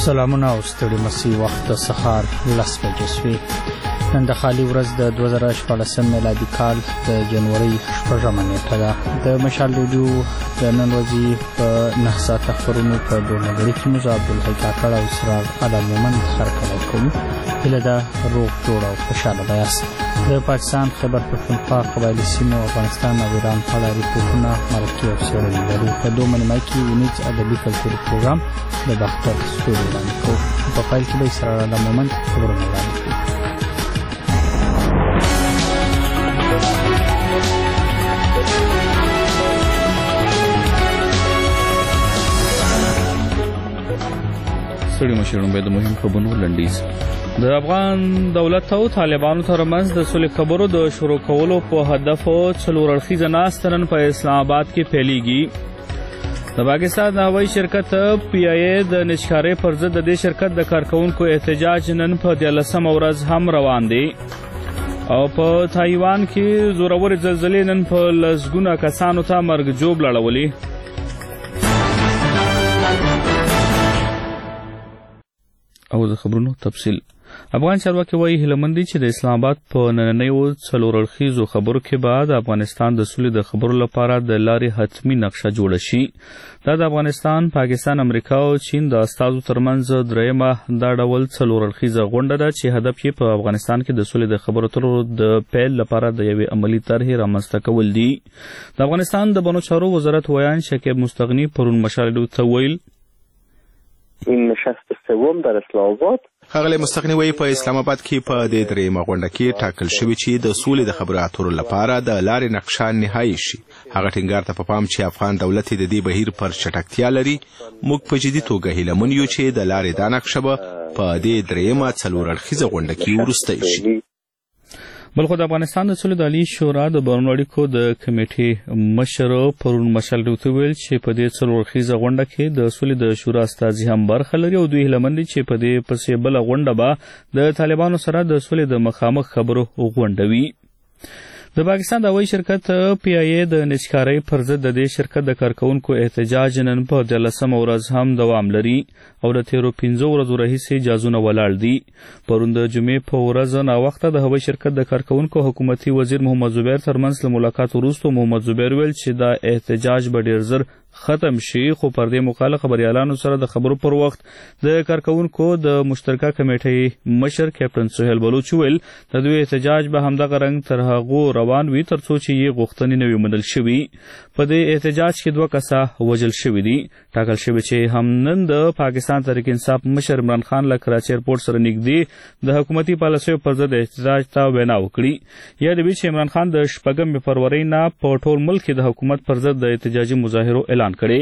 سلامونه او ستړي مسي وخت د سهار 10 بجې شوې. نن د خالي ورځ د 2014 میلادي کال د جنوري 8 نیټه ده. د مشال رادیو د نن ورځې په 9 ساعته خبرونو په ډونګړي کې موږ عبدالحی کاکړ او اسرار علم مومن خبرونه کوو. هله دا روغ جوړ او خوشاله بیاست. د پاکستان خیبر پختونخوا قبایلي سیمو افغانستان او ایران په اړه ریپورتونه مرکه او څېړنې لرو. په دوه منځ کې ونیز ادبي کلتوري پروګرام د باختر ستوري وړاندې کوو. په پیل کې به اسرار علم مومن خبرونه وړاندې کوي. ستړي مشرانو به د مهم خبرونو لنډیز. د افغان دولت او طالبانو ترمنځ د صلح خبرو د شروع کولو په هدف څلور اړخیزه ناسته نن په اسلام آباد کې پیلېږي. د پاکستان هوایي شرکت پی آی ای د نشکارۍ پر ضد د دې شرکت د کارکونکو احتجاج نن په 13مه ورځ هم روان دی. او په تایوان کې زورورې زلزلې نن په لسګونه کسانو ته مرګ ژوبله اړولې. او د خبرونو تفصیل. افغان چارواکي وایي هیلهمند دي چې د اسلام آباد په نننیو څلور اړخیزو خبرو کې به د افغانستان د سولې د خبرو لپاره د لارې حتمي نقشه جوړه شي. دا د افغانستان، پاکستان، امریکا او چین د استازو ترمنځ درېیمه دا ډول څلور اړخیزه غونډه ده چې هدف یې په افغانستان کې د سولې د خبرو اترو د پیل لپاره د یوې عملي طرحې رامنځته کول دي. د افغانستان د بنو چارو وزارت ویان شکیب مستغنی پرون مشالډو ته ویل این نشست سوم در اسلام آباد. ښاغلی مستغني وایي په اسلام آباد کې په دې درېیمه غونډه کې ټاکل شوي چې د سولې د خبرو اترو لپاره د لارې نقشه نهایي شي. هغه ټینګار ته په پام چې افغان دولت د دې بهیر پر چټکتیا لري. موږ په جدي توګه هیلهمن یو چې د لارې دا نقشه به په دې درېیمه څلور اړخیزه غونډه کې وروستی شي. بلخو د افغانستان د سولې د عالي شورا د بهرنیو اړیکو د کمیټې مشر پرون مشالډو ته ویل چې په دې څلور اړخیزه غونډه کې د سولې د شورا استازي هم برخه لري او دوی هیلهمند دي چې په دې پسې بله غونډه به د طالبانو سره د سولې د مخامخ خبرو غونډه وي. د پاکستان د هوایي شرکت پی آی ای د نشکارۍ پر ضد د دې شرکت د کارکونکو احتجاج نن په 13مه ورځ هم دوام لري او د تیرو 15 ورځو راهیسې جازونه ولاړ دي. پرون د جمعې په ورځ ناوخته د هوایي شرکت د کارکونکو حکومتي وزیر محمد زبیر ترمنځ له ملاقات وروسته محمد زبیر ویل چې دا احتجاج به ډېر زر ختم شي، خو پر دې مخالف خبريالانو سره د خبرو پر وخت د کارکونکو د مشترکه کمیټې مشر کیپټن سهیل بلوچ ویل د دوی احتجاج به همدغه رنګ تر هغو روان وي ترڅو چې یې غوښتنې نه وي منل شوي. په دې احتجاج کې 2 کسه وژل شوي دي. ټاکل شوي چې هم نن د پاکستان تحریک انصاف مشر عمران خان له کراچۍ ایرپورټ سره نږدې د حکومتي پالیسیو پر ضد احتجاج ته وینا وکړي. یادوي چې عمران خان د 8 فروری نه په ټول ملک کې د حکومت پر ضد د احتجاجي مظاهرو اعلان کړي.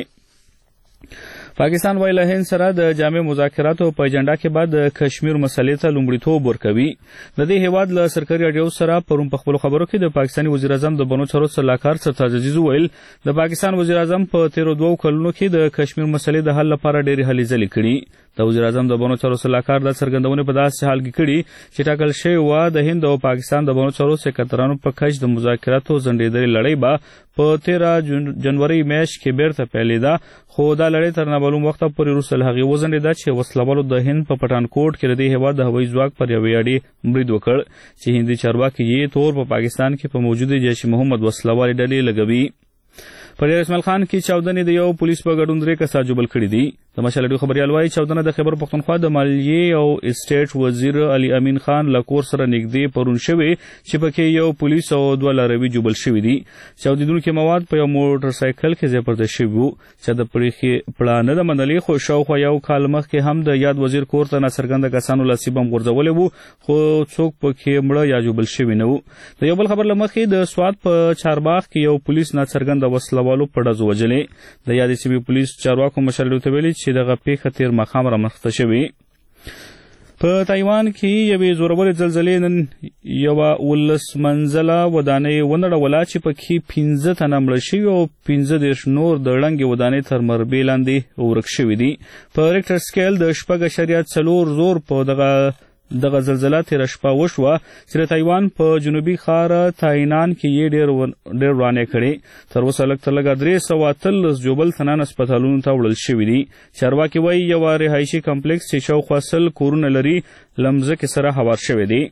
پاکستان وایي له هند سره د جامع مذاکراتو په ایجنډا کې بعد د کشمیر مسلې ته لومړیتوب ورکوي. د دې هیواد له سرکاري اډیو سره پرون په خپلو خبرو کې د پاکستاني وزیر اعظم د بنو چارو سلاکار سرتاج عزیز ویل د پاکستان وزیر اعظم په تیرو 2 کلونو کې د کشمیر مسلې د حل لپاره ډېرې هلې ځلې کړي. د وزیر اعظم د بنو چارو سلاکار د څرګندونې په داسې حال کې کړي چې ټاکل شوی و د هند او پاکستان د بنو چارو سکرترانو په کچ د مذاکراتو ځنډېدلې لړۍ به په 13 جنوري میاشت کې بیرته پیلېده، خو دا لړۍ تر نامعلوم وخته پورې وروسته له هغې وځنډېده چې وسلوالو د هند په پټانکوټ کې د دې هېواد د هوایي ځواک پر یوې اډې برید وکړ چې هندي چارواکي یې تور په پاکستان کې په موجودې جیش محمد وسلوالې ډلې لګوي. په ډېر اسماعیل خان کې چاودنې د یو پولیس په ګډون 3 کسه ژوبل کړي دي. د مشالډو خبريال وایي چاودنه د خیبر پختونخوا د مالیې او اسټیټ وزیر علي امین خان له کور سره نږدې پرون شوې چې پکې یو پولیس او 2 لاروي ژوبل شوي دي. چاودېدونکي مواد په یو موټر سایکل کې ځای پر ځای شوي وو چې د پړیخې پړه نه ده منلې، خو شاوخوا یو کال مخکې هم د یاد وزیر کور ته ناڅرګنده کسانو لاسي بم غورځولی وو، خو څوک پکې مړه یا ژوبل شوي نه وو. د یو بل خبر له مخې د سوات په چارباغ کې یو پولیس ناڅرګنده وسلوالو په ډزو وژلې. د یادې سیمې پولیس چارواکو مشالډو ته ویلي چې دغه پیښه تیر ماښام رامنځته شوې. په تایوان کې یوې زورورې زلزلې نن یوه 19 منزله ودانۍ ونړوله چې پکې 15 تنه مړه شوي او 15 نور د ړنګې ودانۍ تر مربې لاندې ورک شوي دي. په ریکټر سکیل د 6.4 زور په دغه دغه زلزله تېره شپه وشوه چې د تایوان په جنوبي ښار تاینان کې یې ډېر ورانې کړې. تر اوسه لږ تر لږه 313 جوبل تنان هسپتالونو ته وړل شوي دي. چارواکي وایي یوه رهایشي کمپلیکس چې شاوخوا 100 کورونه لري له مځکې سره هوار شوی دی.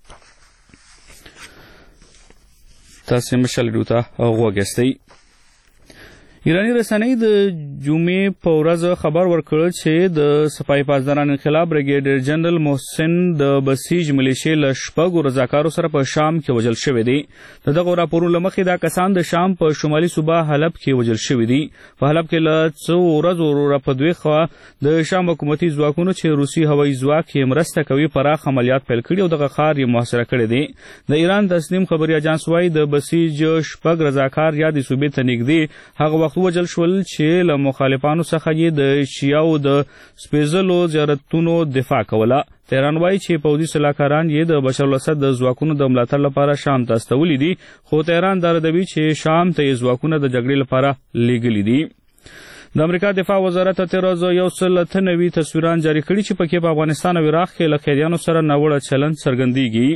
تاسې مشال ریډیو ته غوږ یاستئ. ایراني رسنۍ د جمعې په ورځ خبر ورکړ چې د سپاه پاسداران انقلاب بریګیډیر جنرال محسن د بسیج ملیشې له 6 رضاکارو سره په شام کې وژل شوی دی. د دغو راپورونو له مخې دا کسان د شام په شمالي صوبه حلب کې وژل شوي دي. په حلب کې له څو ورځو وروسته په دوی خوا د شام حکومتي ځواکونو چې روسي هوایي ځواک یې مرسته کوي پراخ عملیات پیل کړي او دغه ښار یې محاصره کړی دی. د ایران تسنیم خبري اجانس وایي د بسیج 6 رضاکار یا د صوبې ته نږدې هغه وخت وژل شول چې له مخالفانو څخه یې د شیعو د سپېڅلو زیارتونو دفاع کوله. تهران وایي چې پوځي سلاکاران یې د بشار الاسد د ځواکونو د ملاتړ لپاره شام ته استولي دي، خو تهران دا ردوي چې شام ته یې ځواکونه د جګړې لپاره لیږلي دي. د امریکا دفاع وزارت تېره ورځ 193 تصویران جاري کړي چې پکې په افغانستان او عراق کې له قیدیانو سره ناوړه چلند څرګندېږي.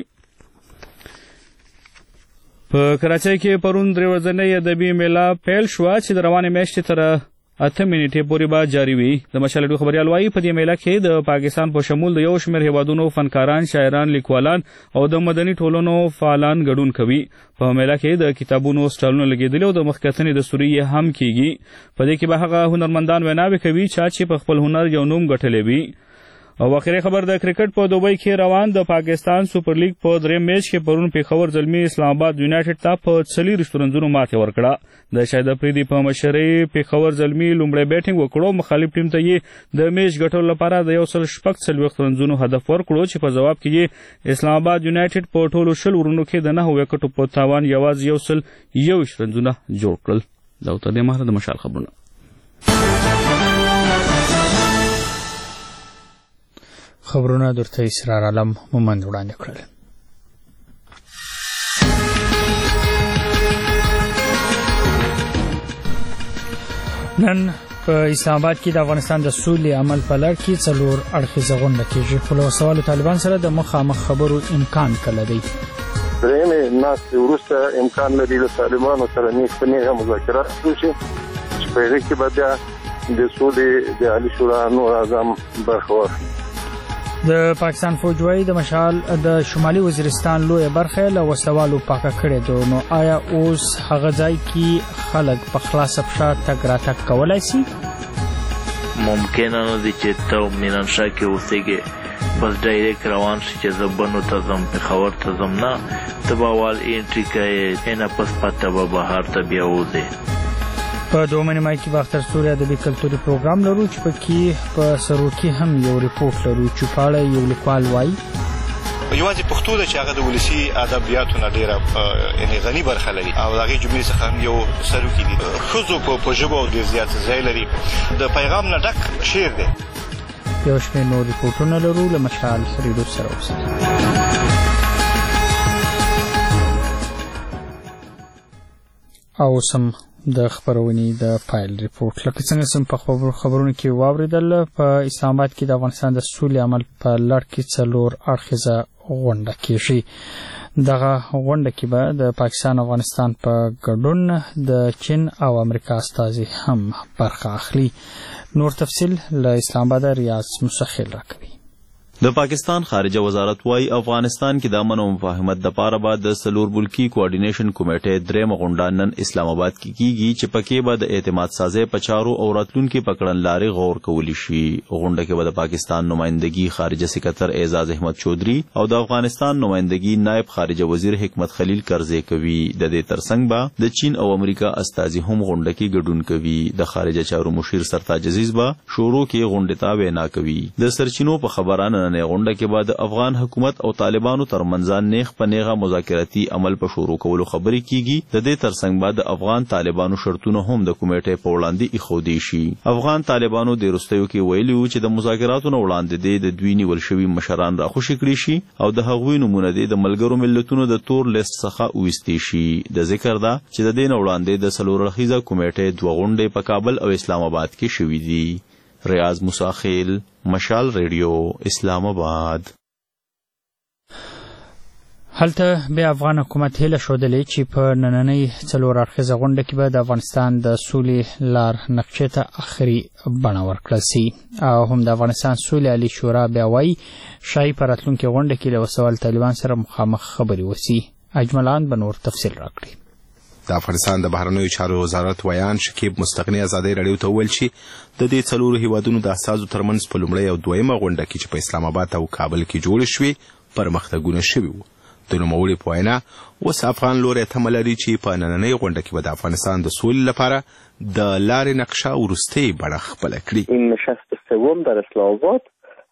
په کراچۍ کې پرون 3 ورځنۍ ادبي میله پیل شوه چې د روانې میاشتې تر 8 نیټې پورې به جاري وي. د مشال ریډیو خبریال وایي په دې میله کې د پاکستان په شمول د یو شمېر هیوادونو فنکاران، شاعران، لیکوالان او د مدني ټولنو فعالان ګډون کوي. په میله کې د کتابونو سټالونه لګېدلي او د مخکتنې دستوري هم کیږي. په دې کې به هغه هنرمندان ویناوې کوي چې په خپل هنر یو نوم ګټلی وي. او اخري خبر د کرکټ په دوبۍ کې روان د پاکستان سوپر لیګ په 3 میچ کې پرون پیښور زلمي اسلام آباد یونایټډ ته په 4 رنونو ماتې ورکړه. د شاهد افریدي په مشرۍ پیښور زلمي لومړی بیټینګ وکړو. مخالف ټیم ته یې د میچ ګټلو لپاره د 146 رنونو هدف ورکړو چې په جواب کې یې اسلام آباد یونایټډ په ټولو 10 ورونو کې د 9 وکټو په تاوان یوازې 121 رنونه جوړ کړل. دا تر دې مهاله د مشال خبرونه. خبرونه درته اسرار عالم مومند وړاندې کړل. نن په اسلام آباد کې د افغانستان د سولې عمل په لړ کې 4 اړخیزه غونډه کېږي. خو له سوالو طالبان سره د مخامخ خبرو امکان کله دی؟ درېمې ناستې وروسته امکان لري د طالبانو سره نیغه مذاکرات وشي چې په هغې کې به بیا د سولې د عالي شورا نور اعظم برخه واخلي. د پاکستان فوج وايي د مشال د شمالي وزیرستان لویه برخه له وسلوالو پاکه کړې ده. نو آیا اوس هغه ځای کې خلک په خلاصه پښه تګ راتګ کولی شي؟ ممکنه نه دي چې ته مینانشاه کې اوسېږې بس ډایرکټ روان شي چې زه بنو ته ځم، پېښور ته ځم. نه، ته به اول انټري کوې، نه پس پته به بهر ته بیا وځې. په 2 مای کې به اختر سوري ادبي کلتوري پروګرام لرو چې پکې په سرور کې هم یو ریپورت لرو چې په اړه یو لیکوال وایي یوازې پښتو ده چې هغه د ولسي ادبیاتو نه ډېره یعنې غني برخه لري او د هغې جملې څخه هم یو سروکي دي. ښځو په ژبو ډېر زیات ځای لري. د پیغام نه ډک شعر دی. یو شمېر نور ریپورټونه لرو. له مشال ریډیو سره اوسئ. او سم د خبرونې د فایل ریپورت لکه څنګه چې په خبرونو کې واوریدل، په اسلام آباد کې د افغانستان د سولې عمل په لړ کې 4 اړخیزه غونډه کېږي. دغه غونډه کې به د پاکستان افغانستان په ګډون د چین او امریکا استازي هم برخه اخلي. نور تفصیل له اسلام آباد ریاض مسخیل راکوي. د پاکستان خارجه وزارت وايي افغانستان کې د امن او مفاهمت د پاره بعد د سلور ملکی کوارډینیشن کمیټې 3 غونډه نن اسلام آباد کې کیږي چې پکې به د اعتماد سازي په چارو او راتلونکو پکړن لارې غور کولی شي. غونډه کې به د پاکستان نمائندګي خارجه سکرټر اعزاز احمد چودھری او د افغانستان نمائندګي نائب خارجه وزیر حکمت خلیل کرزی کوي. د دې ترڅنګ به د چین او امریکا استازي هم غونډه کې ګډون کوي. د خارجه چارو مشیر سرتاج عزیز به شروع کې غونډه ته وینا کوي. د سرچینو په خبرانه نه غونډه کې بعد افغان حکومت او طالبانو ترمنځ نیغ په نیغه مذاکراتي عمل په شروع کولو خبرې کیږي. د دې ترڅنګ بعد افغان طالبانو شرطونه هم د کمیټې په وړاندې ایښودي شي. افغان طالبانو د وروستیو کې ویلي و چې د مذاکراتو نه وړاندې د دوی نیول شوي مشران راخوشي کړي شي او د هغوی نمونه د ملګرو ملتونو د تور لیست څخه وویستي شي. د ذکر ده چې د دې نه وړاندې د څلور اړخیزه کمیټې 2 غونډې په کابل او اسلام آباد کې شوې دي. ریاض مساخیل، مشال ریډیو، اسلام آباد. هلته بیا افغان حکومت هیله ښودلې چې په نننۍ څلور اړخیزه غونډه کې به د افغانستان د سولې لار نقشې ته آخري بڼه ورکړل شي او هم د افغانستان سولې عالي شورا بیا وایي ښایي په راتلونکې غونډه کې له وسوال طالبان سره مخامخ خبرې وشي. اجملان به نور تفصیل راکړي. د افغانستان د بهرنیو چارو وزارت ویان شکیب مستغنی ازادي رادیو ته ویل چې د دې څلورو هیوادونو د اساسو ترمنځ په لومړی او دویمه غونډه کې چې په اسلام آباد او کابل کې جوړ شوې پرمختګونه شوي وو. د نوموړي په وینا اوس افغان لوري تمه لري چې په نننۍ غونډه کې به د افغانستان د سولې لپاره د لارې نقشه وروستۍ بڼه خپله کړي. این نشست سوم در اسلام آباد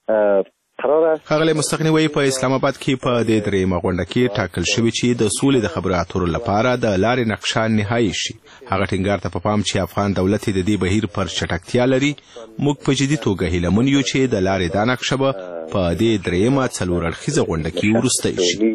ښاغلی مستغني وایي په اسلام آباد کې په دې درېیمه غونډه کې ټاکل شوي چې د سولې د خبرو اترو لپاره د لارې نقشه نهایي شي. هغه ټینګار ته په پام چې افغان دولت د دې بهیر پر چټکتیا لري. موږ په جدي توګه هیله من یو چې د لارې دا نقشه به په دې درېیمه څلور اړخیزه غونډه کې وروستی شي.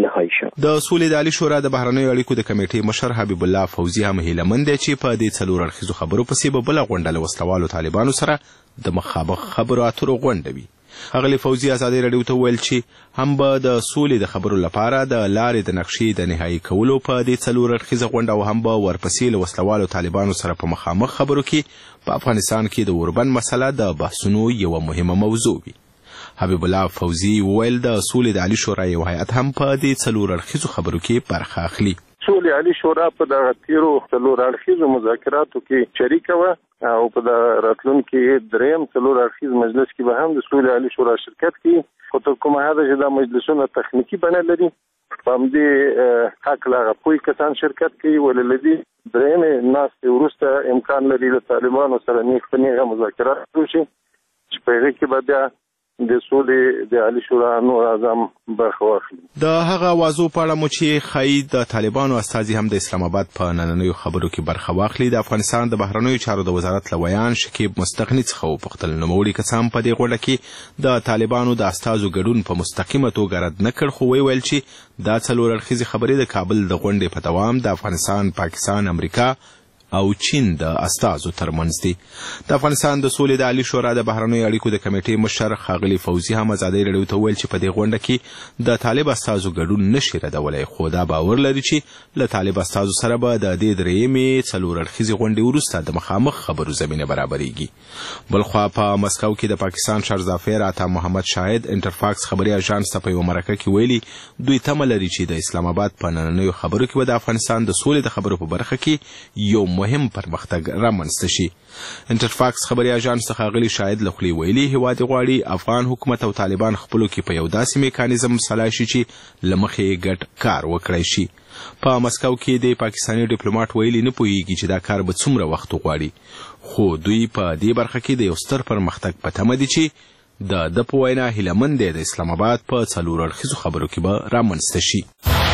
د سولې د عالي شورا د بهرنیو اړیکو د کمیټې مشر حبیب الله فوزي هم هیله من دی چې په دې څلور اړخیزو خبرو پسې به بله غونډه له وسلوالو طالبانو سره د مخامخ خبرو اترو غونډه وي. ښاغلي فوزي ازادي رادیو ته ویل چې هم به د سولې د خبرو لپاره د لارې د نقشې د نهایي کولو په دې څلور اړخیزه غونډه او هم به ورپسې له وسلوالو طالبانو سره په مخامخ خبرو کې په افغانستان کې د اوربند مسله د بحثونو یوه مهمه موضوع وي. حبیب الله فوزي ویل د سولې د عالي شورا یو هیئت هم په دې څلور اړخیزو خبرو کې برخه اخلي. سولې عالي شورا په دغه تیرو څلور اړخیزو مذاکراتو کې شریکه وه او په د راتلونکي درېیم څلور اړخیز مجلس کې به هم د سولې عالي شورا شرکت کوي. خو تر کومه حده چې دا مجلسونه تخنیکي بڼه لري په همدې هکله هغه پوه کسان شرکت کوي ولې له دې درېیمې ناستې وروسته امکان لري له طالبانو سره نیغ په نیغه مذاکرات وشي چې په هغې کې به بیا د سولې د عالي شورا نور اعظم برخه واخلي. د هغه اوازو په اړه مو چې ښایي د طالبانو استازي هم د اسلام آباد په نننیو خبرو کې برخه واخلي. د افغانستان د بهرنیو چارو د وزارت له ویان شکیب مستغني څخه وپوښتل نوموړي کسان په دې غونډه کې د طالبانو د استازو ګډون په مستقیمه توګه رد نه کړ خو ویل چې دا څلور اړخیزې خبرې د کابل د غونډې په دوام د افغانستان، پاکستان، امریکا او چین د استازو ترمنځ دي. د افغانستان د سولې د عالي شورا د بهرنیو اړیکو د کمیټې مشر ښاغلي فوزي هم ازادي رادیو ته ویل چې په دې غونډه کې د طالب استازو ګډون نشي ردولی خو دا باور لري چې له طالب استازو سره به د دې درېیمې څلور اړخیزې غونډې وروسته د مخامخ خبرو زمینه برابریږي. بلخوا په مسکو کې د پاکستان شهزافیر عطا محمد شاهد انټرفاکس خبري اژانس ته په یوه مرکه کې ویلي دوی تمه لري چې د اسلام آباد په نننیو خبرو کې به د افغانستان د سولې د خبرو په برخه کې یو مهم پرمختګ رامنځته شي. انټرفاکس خبري اژانس څخه ښاغلي شاهد له خولې ویلي هیواد غواړي افغان حکومت او طالبان خپلو کې په یو داسې میکانیزم سلا شي چې له مخې ګډ کار وکړی شي. په مسکو کې د پاکستاني ډیپلوماټ ویلي نه پوهیږي چې دا کار به څومره وخت وغواړي خو دوی په دې برخه کې د یو ستر پرمختګ په تمه دي چې د په وینا هیله من دی د اسلام آباد په څلور اړخیزو خبرو کې به رامنځته شي.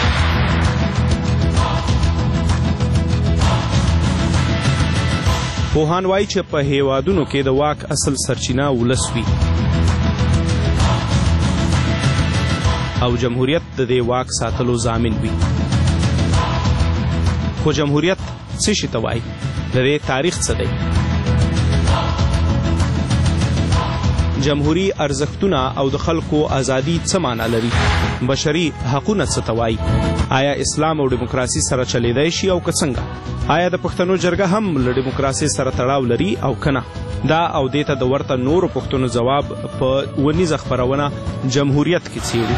پوهان وایي چې په هیوادونو کې د واک اصل سرچینه ولس وي او جمهوریت د دې واک ساتلو ضامن وي. خو جمهوریت څه شي ته وایي؟ د دې تاریخ څه دی؟ جمهوری ارزښتونه او د خلکو ازادي څه معنا لري؟ بشري حقونه څه ته وایي؟ آیا اسلام او دیموکراسي سره چلیدای شي او که څنګه؟ آیا د پښتنو جرګه هم له دیموکراسي سره تړاو لري او کنه؟ دا او دې ته د ورته نورو پښتنو ځواب په ونیزه خپرونه جمهوریت کې څیړو.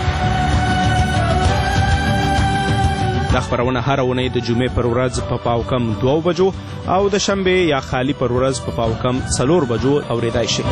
دا خپرونه هره اونۍ د جمعې پر ورځ په پاوکم 2 بجو او د شنبې یا خالی پر ورځ په پاوکم 4 بجو اورېدای شي.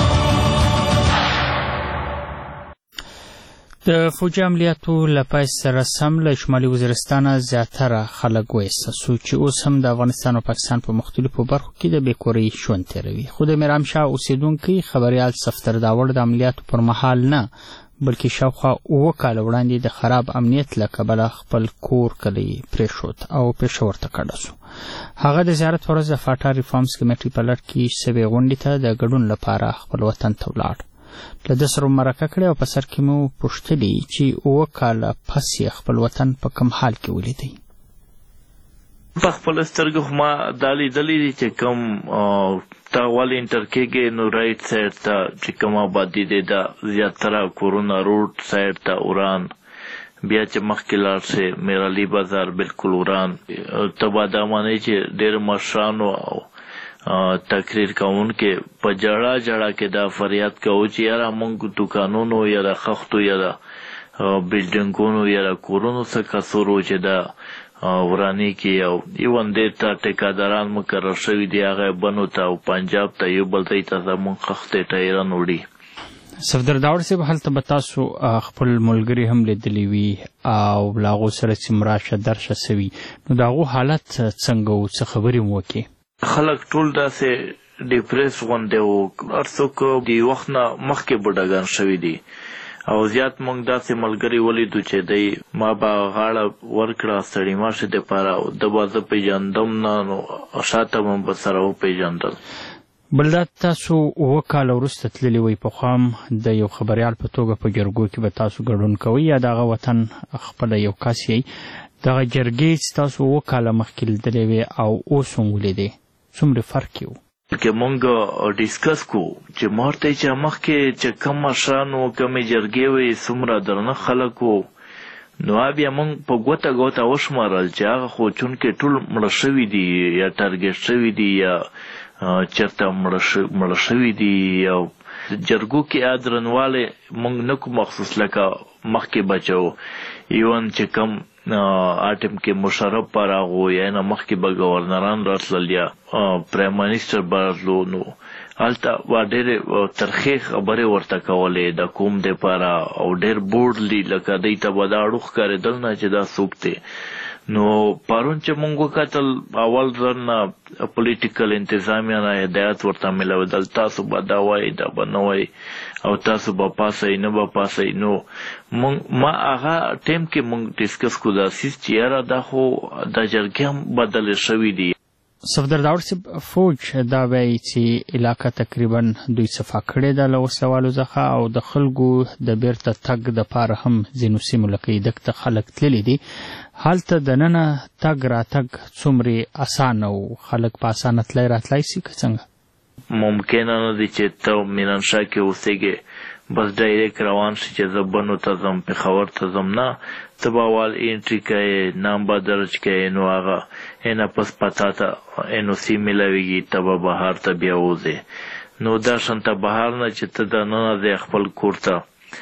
د فوجي عملیاتو له پیل سره سم له شمالي وزیرستان زیاتره خلک وایستل چې اوس هم د افغانستان او پاکستان په مختلفو برخو کې د بېکورۍ ژوند تېروي. خو د میرامشاه اوسېدونکی خبریال صفدر داوړ د عملیاتو پر مهال نه بلکې شاوخوا 7 کاله وړاندې د خراب امنیت له کبله خپل کور کلی پرېښود او پېښور ته کډه شو. هغه د زیارت په ورځ د فاټا ریفارمز کمیټې په لړ کې شوې غونډې ته د ګډون لپاره خپل وطن ته ولاړ. له ده سره مرکه کړې او په سر کې مو پوښتلي چې 7 کاله پس یې خپل وطن په کوم حال کې ولیدی. په خپل سترګو خو ما دا لیدلی دي چې کوم ته ولې انټر کېږې نو رایټ سایډ ته چې کوم آبادي دی دا زیاتره کورونه روډ سایډ ته وران بیا چې مخکې لاړ شي میرعلي بازار بالکل وران تبا دا معنی چې ډېر مشرانو او تقریر کوونکې په جړه کې دا فریاد کوي چې یاره موږ دوکانونو یا د خښتو یا د بلډینګونو یا د کورونو څخه کسور و چې دا ورانی کې او ایون دې ته ټیکاداران مقرر شوي دي هغه بنو ته او پنجاب ته یو بل ځای ته زموږ خښتې ټایران وړي. صفدر داور صاحب هلته به تاسو خپل ملګري هم لیدلی وي او له هغو سره چې مراشه درشه سوي نو د هغو حالت څنګه و څه خبرې مو وکړې؟ خلک ټول داسې ډیپریس غوندې و هر څوک د وخت نه مخکې بوډاګان شوي دي او زیات موږ داسې ملګري ولیدو چې دی ما به غاړه ورکړه ستړي ماشې دپاره ده به زه پېژندم نه نو شاته به به سره وپېژندل. بل دا تاسو 7 کاله وروسته تللي وئ پخوا هم د یو خبریال په توګه په جرګو کې به تاسو ګډون کوئ یا د هغه وطن خپله یو کس یئ دغه جرګې چې تاسو 7 کاله مخکې لیدلې وې او اوس هم ولیدې څومره فرق یې و؟ که مونږ ډیسکس کو چې مورته چې مخکې چې کم مشران و کمې جرګې وې څومره درنه خلک و نو بیا مونږ په ګوته وشمارل چې هغه خو چونکې ټول مړه شوي دي یا ټارګېټ شوي دي یا چېرته مړه شوي دي او جرګو کې درنوالی مونږ نه کو مخصوص لکه مخکې بچو ایون چې کم آټم کې مشرف پر راغو یا نه مخکې به ګورنران راتلل یا پرایم منسټر به راتلو نو هلته به ډېرې ترخې خبرې ورته کولې د کوم دپاره او ډېر بورډلی لکه دوی ته به دا اړو ښکارېدل نه چې دا څوک دی. نو پرون چې مونږ وکتل اول ځل نه پولیټیکل انتظامیه نه هدایت ورته میلاودل تاسو به دا وایئ دا به نه وایئ او تاسو به پاسئ نه به پاسئ نو ما هغه ټایم کې مونږ ډسکس کو دا سیس چې یاره دا خو دا جرګې هم بدلې شوي دي. صفدر داور صاحب فوج دا وایي چې علاقه تقریبا دوی صفا کړې ده له وسلوالو څخه او د خلکو د بیرته تګ دپاره هم ځینو سیمو لکه ایدک ته خلک تللي دي هلته دننه تګ راتګ څومره اسانه و خلک په اسانه تلی راتلی سي که څنګه؟ ممکنه نه دي چې ته مینانشاه کې اوسېږې بس ډایرکټ روان شي چې زه بنو ته ځم پېښور ته ځم نه ته به اول انټري کوې نام به درج کوې نو هغه اینا پس پتا ته NOC میلاویږي ته به بهر ته بیا وځې نو دا شانته بهر نه چې ته دننه ځې خپل کور ته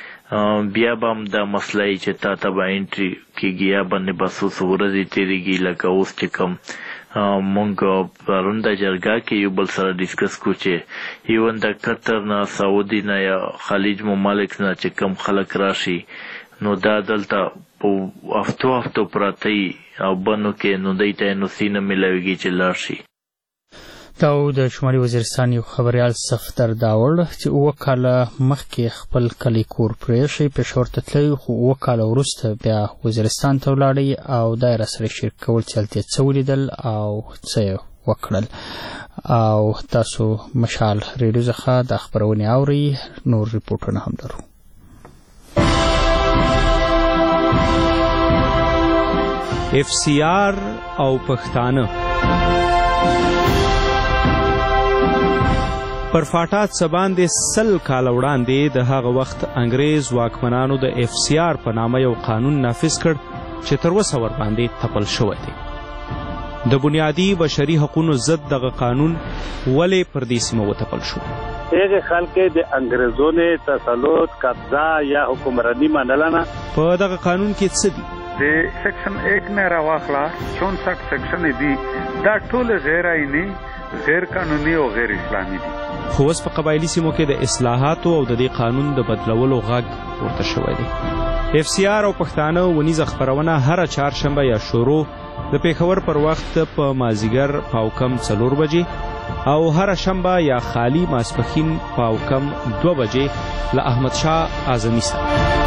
بیا به هم دا مسله یي چې تا ته به انټري کېږي یا باندې به څو ورځې تېرېږي لکه اوس چې کوم مونږ پرون د جرګه کې یو بل سره ډسکس کو چې ایون د قطر نه سعودي نه یا خلیج ممالک نه چې کم خلک راشي نو دا دلته په هفتو پراته او بنو کې نو دوی ته NOC نه میلاویږي چې لاړ شي. دا د شمالي وزیرستان یو خبریال صفدر داور چې 7 کاله مخکې خپل کلی کور پرېښی پېښور ته تللی خو 7 کاله وروسته بیا وزیرستان ته ولاړی او دا یې راسره شریک کول چې هلته څه ولیدل او څه یې وکړل او تاسو مشال ریډیو څخه د خپرونې اورئ نور ریپورټونه هم لرو. FCR او پښتانه پر فاټا څه باندې 100 کاله وړاندې د هغه وخت انګریز واکمنانو د FCR په نامه یو قانون نافذ کړ چې تر اوسه ورباندې تپل شوی دی. د بنیادي بشري حقوقو ضد دغه قانون ولې پر دې سیمه وتپل شو؟ هغه خلک د انګریزونو تسلط قبضه یا حکمرانی منل نه. په دغه قانون کې څه دي؟ د سیکشن 1 نه راواخلا 64 سیکشن دي دا ټول غیر آئینی غیر قانوني او غیر اسلامي دي. خو اوس په قبایلي سیمو کې د اصلاحاتو او د دې قانون د بدلولو غږ ورته شوی دی. FCR او پښتانه ونیزه خپرونه هره چهارشنبه یا شروع د پېښور پر وخت په مازیګر پاوکم 4 بجې او هره شنبه یا خالی ماسپښین پاوکم 2 بجې له احمد شاه اعظمي سره.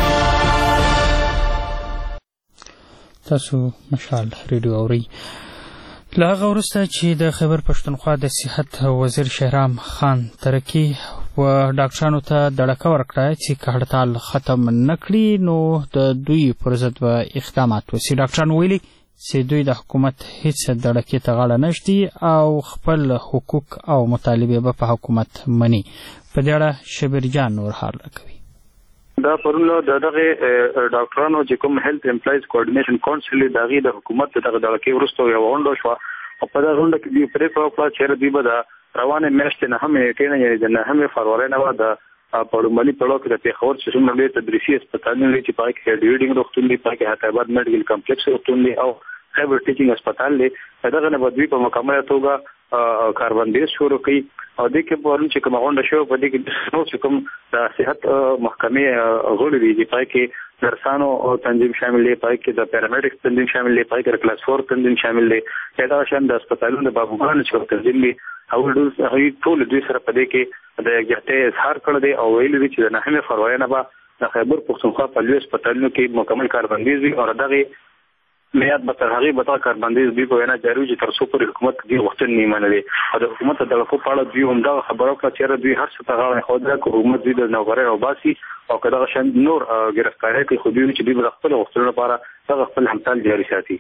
تاسو مشال ریډیو اورئ. له هغه وروسته چې د خیبر پښتونخوا د صحت وزیر شهرام خان ترکی و ډاکټرانو ته دړکه ورکړه چې که هړتال ختم نه کړي نو د دوی پر ضد به اقدامات وشي. ډاکټران ویلي چې دوی د حکومت هیڅ دړکې ته غاړه نه ږدي او خپل حقوق او مطالبې به په حکومت مني. په دې اړه شبیر جان نور حال راکوي. دا پرونه دغه ډاکټرانو چې کوم هیلث امپلایز کوارډینیشن کونسل دغه د حکومت دغه کې ورستو یو غونډه شو او په دا غونډه کې دی پرې په چې دی به دا روانه میاشتې نه هم ټینه یې د نه هم فروری نه و د پړمالي پړو کې د پیښور چې څومره لوی تدریسي هسپتالونه لري چې پای کې ډیوډینګ روغتون دی پای کې حیدرآباد میډیکل کمپلیکس روغتون دی او خیبر ټیچینګ هسپتال دی دغه نه بدوی په مکمله توګه کاربندیز شروع کړي او د کې پرون چې کوم غونډه شو په دې کې نو چې کوم د صحت محکمې غړي دي چې پای کې نرسانو او تنظیم شامل دي پای کې د پیرامیډیکس تنظیم شامل دي پای کې کلاس 4 تنظیم شامل دي دا شان د هسپتالونو د بابوګانو چې تنظیم دي او ټول دوی سره په دې کې د یګټه اظهار کړی دی او ویل دي چې د 9 فروری نه به د خیبر پښتونخوا په لوی هسپتالونو کې مکمل کاربندیز وي او دغه میاد به تر هغه به کاربندیز دی په وینا جاري چې تر څو پر حکومت دی وخت نه منلي او د حکومت د لخوا په اړه دوی هم دا خبرو کړه چې دوی هر څه ته غاړه خو د حکومت دی د نوغره او باسي او کله شان نور گرفتاری کوي خو دوی چې دوی د خپل وختونو لپاره هغه خپل همتال جاري ساتي.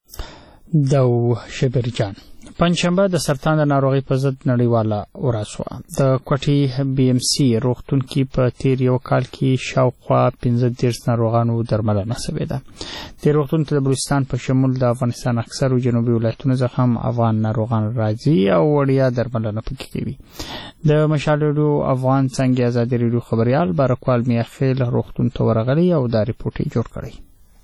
دو شبرجان پنځشنبه د سرطان د ناروغي په ضد نړیواله ورځ وه. د کوټي بي ام سي روغتون کې په تیر یو کال کې شاوخوا 15 ناروغانو درملنه شوې ده. د روغتون ته د بلوچستان په شمول د افغانستان اکثرو جنوبي ولایتونو څخه هم افغان ناروغان راځي او وړیا درملنه پکې کوي. د مشالډو افغان څنګه ازادي ریډیو خبريال بارکوال میاخیل روغتون ته ورغلی او دا ریپورت جوړ کړی.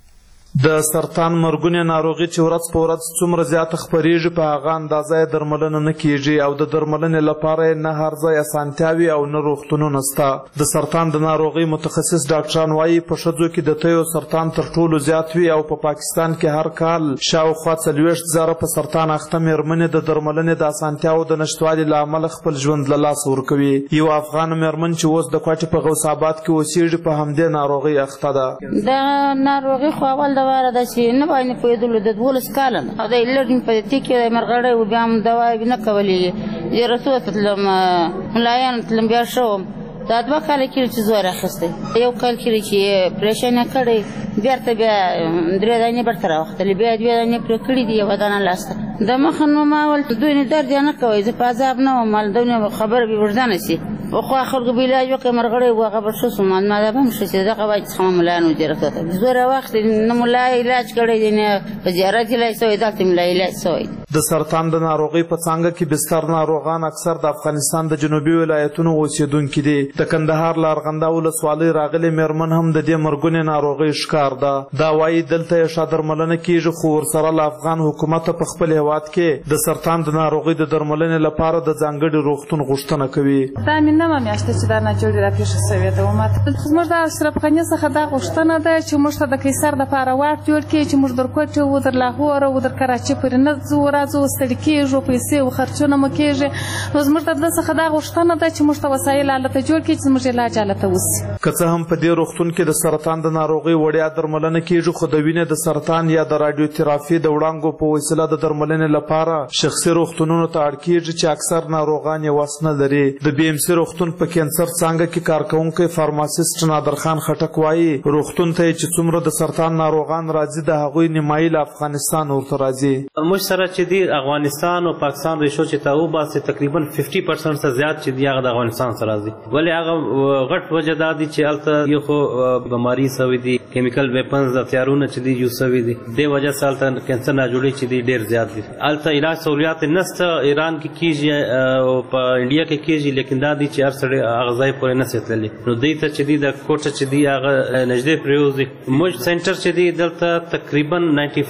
د سرطان مرګونې ناروغي چې ورځ په ورځ څومره زیات خپریږي په هغه اندازه درملنه نه کیږي او د درملنې لپاره نه هر ځای اسانتیاوي او نه روغتونونه شته. د سرطان د ناروغي متخصص ډاکټران وایي په ښځو کې د تیو سرطان تر ټولو زیات وي او په پاکستان کې هر کال شاوخوا 40,000 په سرطان اخته مېرمنې د درملنې د اسانتیاو د نشتوالي له امله خپل ژوند له لاسه ورکوي. یو افغان مېرمن چې اوس د کوټې په غوث آباد کې اوسېږي په همدې ناروغي اخته ده. د ناروغي خو اول دواره د چې نه باندې پوهېدلو د 12 کاله او د لرنګ په دې کې مرغړې و بیا هم دوا نه کولې یې رسول تلم ملایان تلم بیا شوم دا 2 کال کې چې زور اخیسته یو کال کې چې پریشان کړي بیا ته بیا 3 دانې برتر وختلې بیا 2 دانې پر کړې دی یو دانه لاسته د مخنو ما ول دوی نه درد نه کوي زه په عذاب نه مال دونه خبر به وردان سي او خو اخر کو بلا یو که مرغړې و خبر شو سمان ما دا هم شي دا قواعد څخه ملانو درته زور وخت نه مولا علاج کړي نه زیارت لای سوې دا تم لای علاج سوې. د سرطان د ناروغي په څنګه کې بستر ناروغان اکثر د افغانستان د جنوبي ولایتونو اوسیدونکو دي. د کندهار لارغنده ولسوالۍ راغلي مېرمن هم د دې مرګونې ناروغي ښکار ده. دا وایي دلته یې ښه درملنه کیږي خو ورسره له افغان حکومت په خپل هیواد کې د سرطان د ناروغي د درملنې لپاره د ځانګړي روغتون غوښتنه کوي. نه میاشته چې دا ناجوړي راپېښه شوې ده ماته زموږ د اشرفخانې څخه دا غوښتنه ده چې موږ ته د قیصر دپاره واټ جوړ کړي چې موږ در کوټې و در لاهور او در کراچۍ پورې نه ځو راځو ستړي کېږو پیسې و خرچونه مو کېږي نو زموږ ته د څخه دا غوښتنه ده چې موږ ته وسایل هلته جوړ کړي چې زموږ علاج هلته وشي. که څه هم په دې روغتون کې د سرطان د ناروغۍ وړیا درملنه کېږي خو د وینې د سرطان یا د راډیوتراپي د وړانګو په وسیله د درملنې لپاره شخصي روغتونونو ته اړ کېږي چې اکثر ناروغان یې وس نه لري. د بي ام سي روغتون په کینسر څانګه کې کارکونکی فارماسیست نادرخان خټک وایي روغتون ته چې څومره د سرطان ناروغان راځي د هغوی نیمایي له افغانستان ورته راځي. موږ سره چې دی افغانستان او پاکستان ریشو چې ته وباسي تقریبا 50% څخه زیات چې دی هغه د افغانستان سره راځي ولې هغه غټ وجه دا دی چې هلته یو خو بیماري سوي دي کیمیکل ویپنز هتیارونه چې دی یو سوي دي د وجه سره هلته کینسر ناجوړي چې دی ډېر زیات دي. هلته علاج سہولیات نشته ایران کې کیږي او په انډیا کې کیږي لیکن دا دی چې هر سړی هغه ځای پورې نه ساتللی نو دوی ته چې دی د کوټه چې دی هغه نږدې پرېوځي. موږ سنټر چې دی دلته تقریبا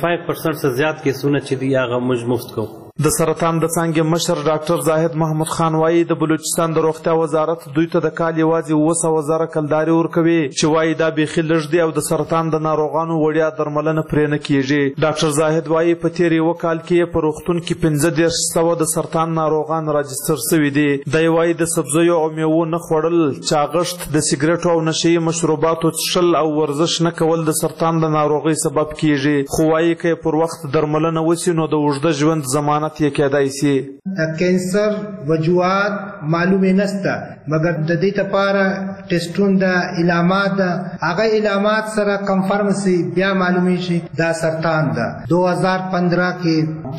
95% څخه زیات کیسونه چې دی هغه موږ مفت کوو. د سرطان د څانګې مشر ډاکټر زاهد محمود خان وایي د بلوچستان د روغتیا وزارت دوی ته د کال یوازې 200,000 کلداري ورکوي چې وایي دا بیخي لږ دی او د سرطان د ناروغانو وړیا درملنه پرې نه کیږي. ډاکټر زاهد وایي په تیر یو کال کې په روغتون کې 15,000 د سرطان ناروغان راجستر شوي دي. دی وایي د سبزیو او میوو نه خوړل چاغښت د سګرټو او نشهیي مشروباتو څښل او ورزش نه کول د سرطان د ناروغۍ سبب کیږي خو وایي که پر وخت درملنه وسي نو د اوږده ژوند ضمانت یې کېدای سي. کینسر وجوهات معلومې نشته مګر د دې لپاره ټیسټونه د علامات هغه علامات سره کنفرم سي بیا معلومې شي دا سرطان ده. 2015 کې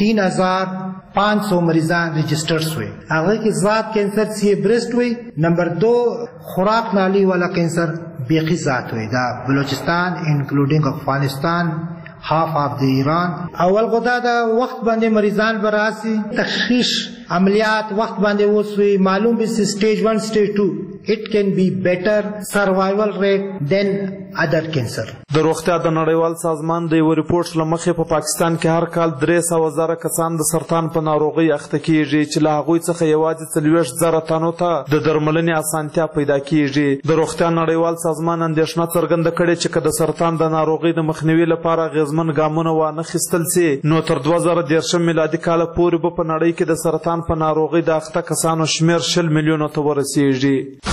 3,500 مریضان رجسٹر ہوئے هغه کې ذات کینسر سی بریسٹ ہوئی. نمبر 2 خوراک نالی والا کینسر بیخي ذات وي دا بلوچستان انکلوډینګ افغانستان half of the Iran. اول خدا دا وخت باندې مریضان براسي تشخیص عملیات وخت باندې وسوي معلوم به stage 1 stage 2 it can be better survival rate than other cancer. د روغتیا د نړیوال سازمان د یو ریپورت لمخې په پاکستان کې هر کال 300,000 کسان د سرطان په ناروغۍ اخته کیږي چې له هغوی څخه یوازې 40,000 تنو ته د درملنې اسانتیا پیدا کیږي. د روغتیا نړیوال سازمان اندېښنه څرګنده کړې چې که د سرطان د ناروغۍ د مخنیوي لپاره اغېزمن ګامونه وانه خیستل سي نو تر 2013 میلادي کال پورې به په نړۍ کې د سرطان په ناروغۍ د اخته کسانو شمېر 60 میلیونو ته ورسیږي.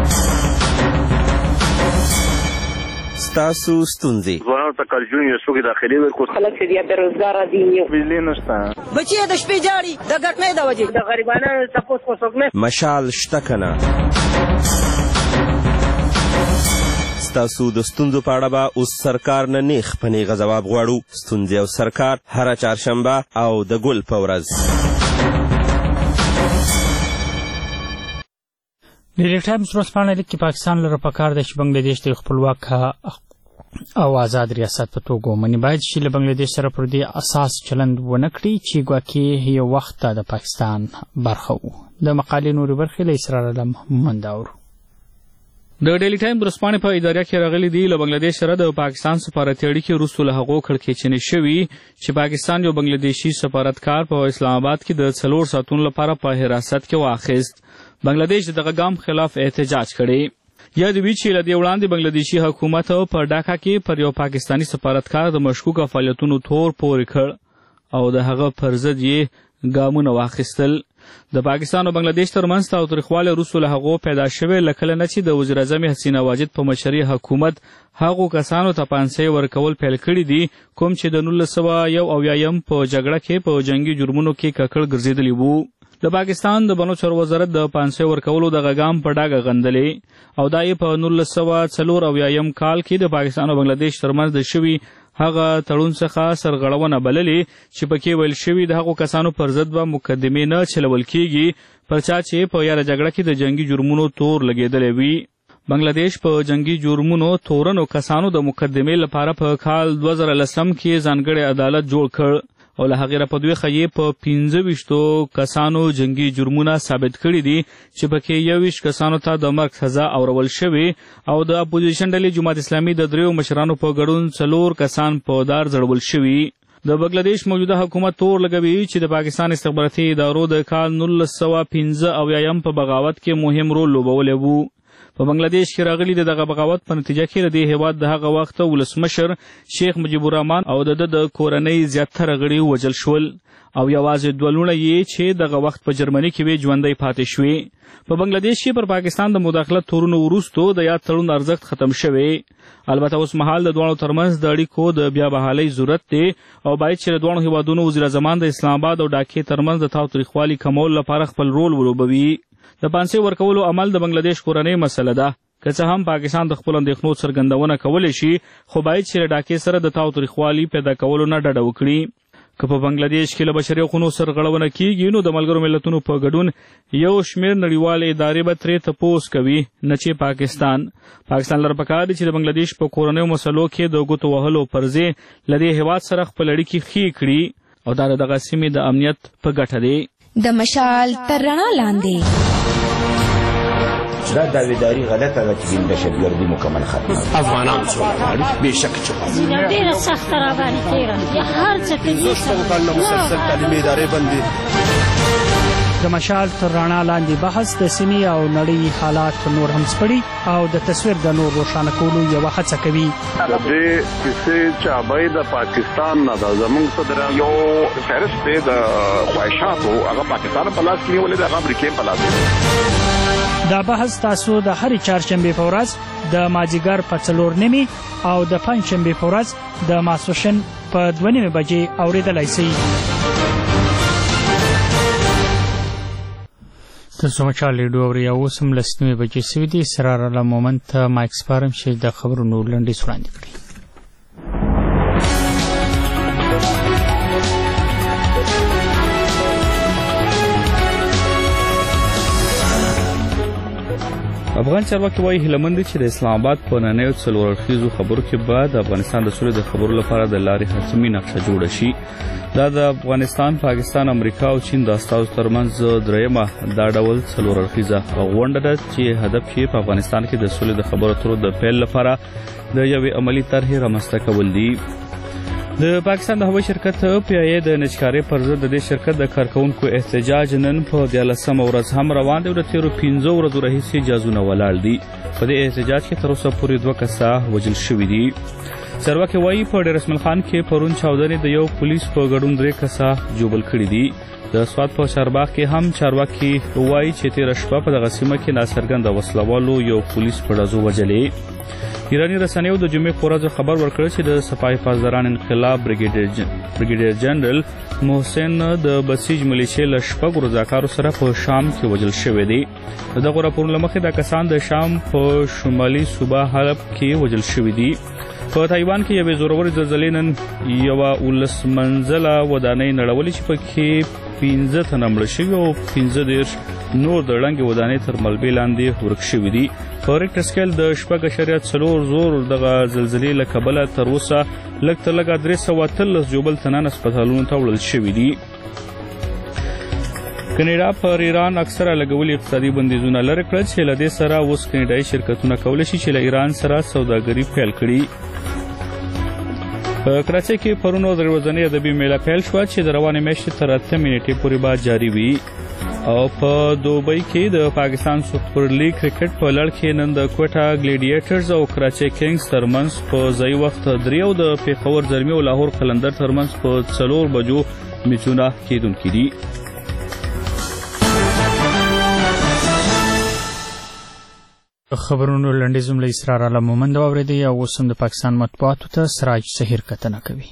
ستاسو ستونزې ځوانانو ته کالجون یو څوک داخلي ورکو خلک چې بیا بېروزګاره دي بجلي نشته بچي د شپې جاړي د ګټنې د وجې د غریبانو تپوس خو څوک نه مشال شته که نه ستاسو د ستونزو په اړه به اوس سرکار نه نیغ په نیغه ځواب غواړو. ستونزې او سرکار هره چهارشنبه او د ګل په ورځ. ډیلی ټایمز ورځپاڼه لیکي پاکستان لره پکار ده چې بنګلادیش د خپلواک او آزاد ریاست په توګه ومني. باید چې له بنګلادیش سره پر دې اساس چلند ونه کړي چې ګواکې یو وخت د پاکستان برخه و. د مقالې نورې برخې له اسرار علم منداور. د ډیلی ټایم ورځپاڼې په اداره کې راغلي دي له بنګلادیش سره د پاکستان سفارتي اړیکې وروسته له هغو کړکېچنې شوي چې پاکستان یو بنګلادیشي سفارتکار په اسلام آباد کې د 4 ساعتونو لپاره په حراست کې واخیست. بنگلادیش دغه ګام خلاف احتجاج کړی. یاد وی چې له دې وړاندې بنگلادیشي حکومت په ډاکا کې پر یو پاکستانی سفارتکار د مشکوکه فعالیتونو تور پورې کړ او د هغه پر ضد یې ګامونه واخیستل. د پاکستان او بنگلادیش ترمنځ تاوتریخوالی وروسته له هغو پیدا شوی له کله نه چې د وزیراعظم حسین واجد په مشرۍ حکومت هغو کسانو ته پانسۍ ورکول پیل کړي دي کوم چې د 1971 په جګړه کې په جنگي جرمونو کې ککړ ګرځېدلي وو. د پاکستان د بنو چارو وزارت د پانسۍ ورکولو دغه ګام په ډاګه غندلې او دا یې په 1994 کال کې د پاکستان او بنگلادیش ترمنځ د شوي هغه تړون څخه سرغړونه بللې چې پکې ویل شوي د هغو کسانو پر ضد به مقدمې نه چلول کیږي پر چا چې په یاره جګړه کې د جنگي جرمونو تور لګېدلی وي. بنگلادیش په جنگي جرمونو تورنو کسانو د مقدمې لپاره په کال 2010 کې ځانګړی عدالت جوړ کړ او له هغې راپدویخه یې په 25 کسانو جنگي جرمونه ثابت کړي دي چې پکې 21 کسانو ته د مرګ سزا اورول شوې او د اپوزیشن ډلې جماعت اسلامي د 3 مشرانو په ګډون 4 کسان په دار ځړول شوي. د بنگلادیش موجوده حکومت تور لګوي چې د پاکستان استخباراتي ادارو د کال 1995 په بغاوت کې مهم رول لوبولی وو. په بنگلادیش کې راغلي د دغه بغاوت په نتیجه کې د دې هېواد د هغه وخت ولسمشر شیخ مجیب الرحمن او د کورنۍ زیاتره غړي وژل شول او یوازې 2 لوڼې یې چې دغه وخت په جرمني کې وې ژوندۍ پاتې شوې. په بنگلادیش کې پر پاکستان د مداخلت تورونو وروسته د یاد تړون ارزښت ختم شوی. البته اوس مهال د دواړو ترمنځ د اړیکو د بیا بحالۍ ضرورت دی او باید چې د دواړو هېوادونو وزیراعظمان د اسلام آباد او ډاکې ترمنځ د تاوتریخوالي کمولو لپاره خپل رول ولوبوي. د پانسۍ ورکولو عمل د بنگلادیش کورنۍ مسله ده. که څه هم پاکستان د خپلو اندېښنو څرګندونه کولی شي خو باید چې له ډاکې سره د تاوتریخوالي پیدا کولو نه ډډه وکړي. که په بنگلادیش کې له بشري حقونو سرغړونه کیږي نو د ملګرو ملتونو په ګډون یو شمېر نړیوالې ادارې به ترې تپوس کوي نه چې پاکستان لره پکار دی چې د بنگلادیش په کورنیو مسلو کې د ګوتو وهلو پر ځای له دې هېواد سره خپل اړیکې ښې کړي او دا د دغه سیمې د امنیت په ګټه دی. د مشال تر رڼا لاندې دا داویداری غلطه ده چې د دهشتګردي مکمل ختمه افغانان څوک غواړي بېشکه چې ډېره سخته راباندې تېره یا هر څه کوي مسلسل تعلیمي ادارې بندي. د مشال تر رڼا لاندې بحث د سیمې او نړۍ حالات نور هم سپړي او د تصویر د نور روښانه کولو یوه هڅه کوي. د دې کیسې چابۍ د پاکستان نه ده زموږ صدر یو فهرست دی د خواهشاتو هغه پاکستان په لاس کې نیولې ده هغه امریکې په لاس. دا بحث تاسو د هرې چهارشنبې په ورځ د مازدیګر په 4:30 او د پنجشنبې په ورځ د ماسپښین په 2:30 بجې اورېدلی شئ. تاسو مشال ریډیو اورئ او اوس هم 9:00 بجې شوي دي. سرار الله مومن ته مایک سپارم چې د خبرونو لنډیز وړاندې کړي. افغان چارواکي وایي هیله مند دي چې د اسلام آباد په نننیو څلور اړخیزو خبرو کې به د افغانستان د سولې د خبرو لپاره د لارې حتمي نقشه جوړه شي. دا د افغانستان، پاکستان، امریکا او چین د استازو ترمنځ دریمه دا ډول څلور اړخیزه غونډه ده چې هدف یې په افغانستان کې د سولې د خبرو اترو د پیل لپاره د یوې عملي طرحې رامنځته کول دي. د پاکستان د هوایي شرکت PIA د نجکارۍ پر ضد د دې شرکت د کارکوونکو احتجاج نن په 14مه ورځ هم روان دی او د تېرو 15 ورځو راهیسې جازونه ولاړ دي. په دې احتجاج کې تر اوسه پورې 2 کسه وژل شوي دي. چارواکي وایي په ډېر اسماعیل خان کې پرون چاودنې د یو پولیس په ګډون 3 کسه ژوبل کړي دي. د سوات په شارباغ کې هم چارواکي وایي چې تېره شپه په دغه سیمه کې ناڅرګنده وسلوالو یو پولیس په ډزو وژلې. ایراني رسنیو د جمعې په ورځ خبر ورکړ چې د سپاه حفاظداران انقلاب بریګیډیر جنرال محسن د بسیج ملیشې له 6 رضاکارو سره په شام کې وژل شوی دی. دغه راپورونو له مخې دا کسان د شام په شمالي صوبه حلب کې وژل شوي دي. په تایوان کې یوې زورورې زلزلې نن یوه 19 منزله ودانۍ نړولې چې پکې 15 تنه مړه شوي او 15 نور د ړنګې ودانۍ تر ملبې لاندې ورک شوي دي. په ریکټر سکیل د 4.4 زور دغه زلزلې له کبله تر اوسه لږ تر لږه 313 ژوبل تنان هسپتالونو ته وړل شوي دي. کاناډا پر ایران اکثره لګولي اقتصادي بندیزونه لرې کړل چې له دې سره اوس کاناډایي شرکتونه کولی شي چې له ایران سره سوداګري پیل کړي. په کراچۍ کې پرون د ورځنۍ ادبي میله پیل شوه چې د روانې میاشتې تر 8 نیټې پورې به جاري وي. او په دوبۍ کې د پاکستان سپر لیګ کرکټ په لړ کې نن د کوټا ګلیډیټرز او کراچۍ کینګز ترمنځ په ځای وخت 3 او د پیښور زلمي او لاهور قلندر ترمنځ په 4 بجو میچونه کېدونکي دي. خبرونو لنډیز جمله اسرار عالم مومند واوریدي او اوس هم د پاکستان مطبوعاتو ته سراج سحیر کتنه کوي.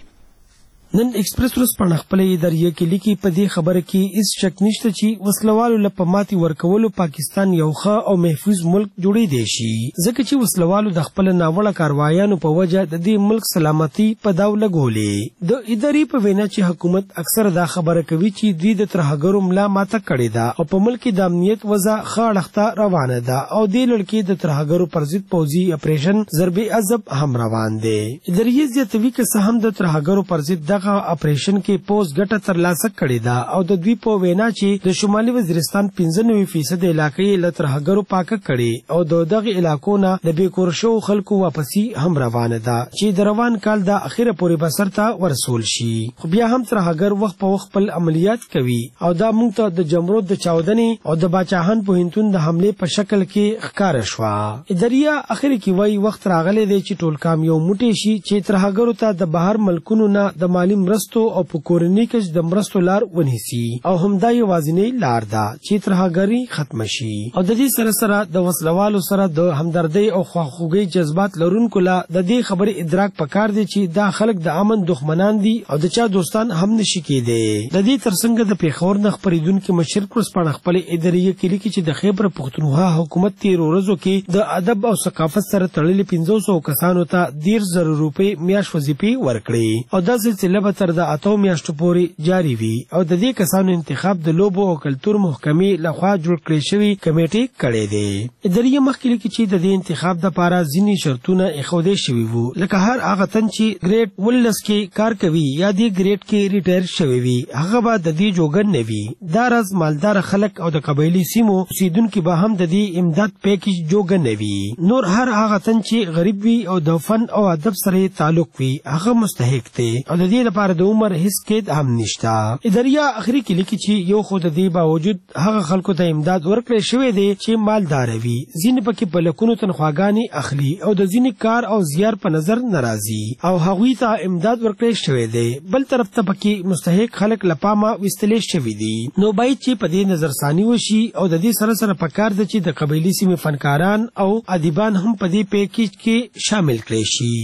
نن ایکسپریس ورځپاڼه خپلې اداریه کې لیکي په دې خبره کې هیڅ شک نشته چې وسلوالو له په ماتې ورکولو پاکستان یو ښه او محفوظ ملک جوړېدی شي، ځکه چې وسلوالو د خپل ناوړه کاروایانو په وجه د دې ملک سلامتي په داو لګولې. د ادارې په وینا چې حکومت اکثر دا خبره کوي چې دوی د ترهګرو ملا ماته کړې ده او په ملک کې د امنیت وضع ښه اړخته روانه ده او دې لړ کې د ترهګرو پر ضد پوځي اپریشن ضرب عذب هم روان دی. ادارې زیاتوي که څه هم د ترهګرو پر ضد اپریشن کې پوز ګټه ترلاسه کړې ده او د دوی په وینا چې د شمالي وزیرستان 95% علاقې له ترهګرو پاکه کړي او دغه علاقو نه د بیکور شو خلکو واپسی هم روانه ده چې د روان کال د اخیره پورې بسر ته ورسول شي. خو بیا هم ترهګر وخت په وخت خپل عملیات کوي او دا موږ ته د جمرود د چاودنې او د باچاهان پوهنتون د حمله په شکل کې ښکار شوه. اداریه اخر کې وایي وخت راغلی دی چې ټول کام یو موټی شي چې ترهګرو ته د بهر ملکونو نه د مالی مرستو او په کورنۍ کې د مرستو لار ونیسي او همدا یوازینۍ لار ده چې ترهګري ختم شي. او د دې سره سره د وسلوالو سره د همدردۍ او خواخوږۍ جذبات لرونکو لا د دې خبرې ادراک پکار دی چې دا خلک د امن دښمنان دي او د چا دوستان هم نشي کېدی. د دې ترڅنګ د پیښور نه خبرېدونکي مشر ورځپاڼه خپل اداریه کې لیکي چې د خیبر پښتونخوا حکومت 13 ورځو کې د ادب او ثقافت سره تړلې 500 کسانو ته 10,000 روپۍ میاشت وظیفې ورکړې او دا سلسله تر د 8 میاشتو پورې جاری وي او د دې کسانو انتخاب د لوبو او کلتور محکمې لخوا جوړ کړی شوی کمیټې کړی دی. اداریه مخکې لیکي چې د دې انتخاب لپاره ځینې شرطونه ایښودل شوي وو، لکه هر هغه تن چې ګریډ 19 کې کار کوي یا دې ګریډ کې ریټایر شوی وي هغه به د دې جوګن نه وي. دا راز مالدار خلک او د قبایلي سیمو اوسیدونکي به هم د دې امداد پیکیج جوګن نه وي. نور هر هغه تن چې غریب وي او د فن او ادب سره تعلق وي هغه مستحق دی او د دې لپاره د عمر هیڅ قید هم نشته. اداریه اخري کې لیکي چې یو خو د دې باوجود هغه خلکو ته امداد ورکړی شوی دی چې مالدار وي، ځینې پکې په لکونو تنخواګانې اخلي او د ځینې کار او زیار په نظر ناراضي او هغوی ته امداد ورکړی شوی دی. بل طرف ته پکې مستحق خلک له پامه ویستلی شوي دي. نو باید چې په دې نظرثاني وشي او د دې سره سره پکار ده چې د قبایلي سیمې فنکاران او ادیبان هم په دې پیکیج کې شامل کړي شي.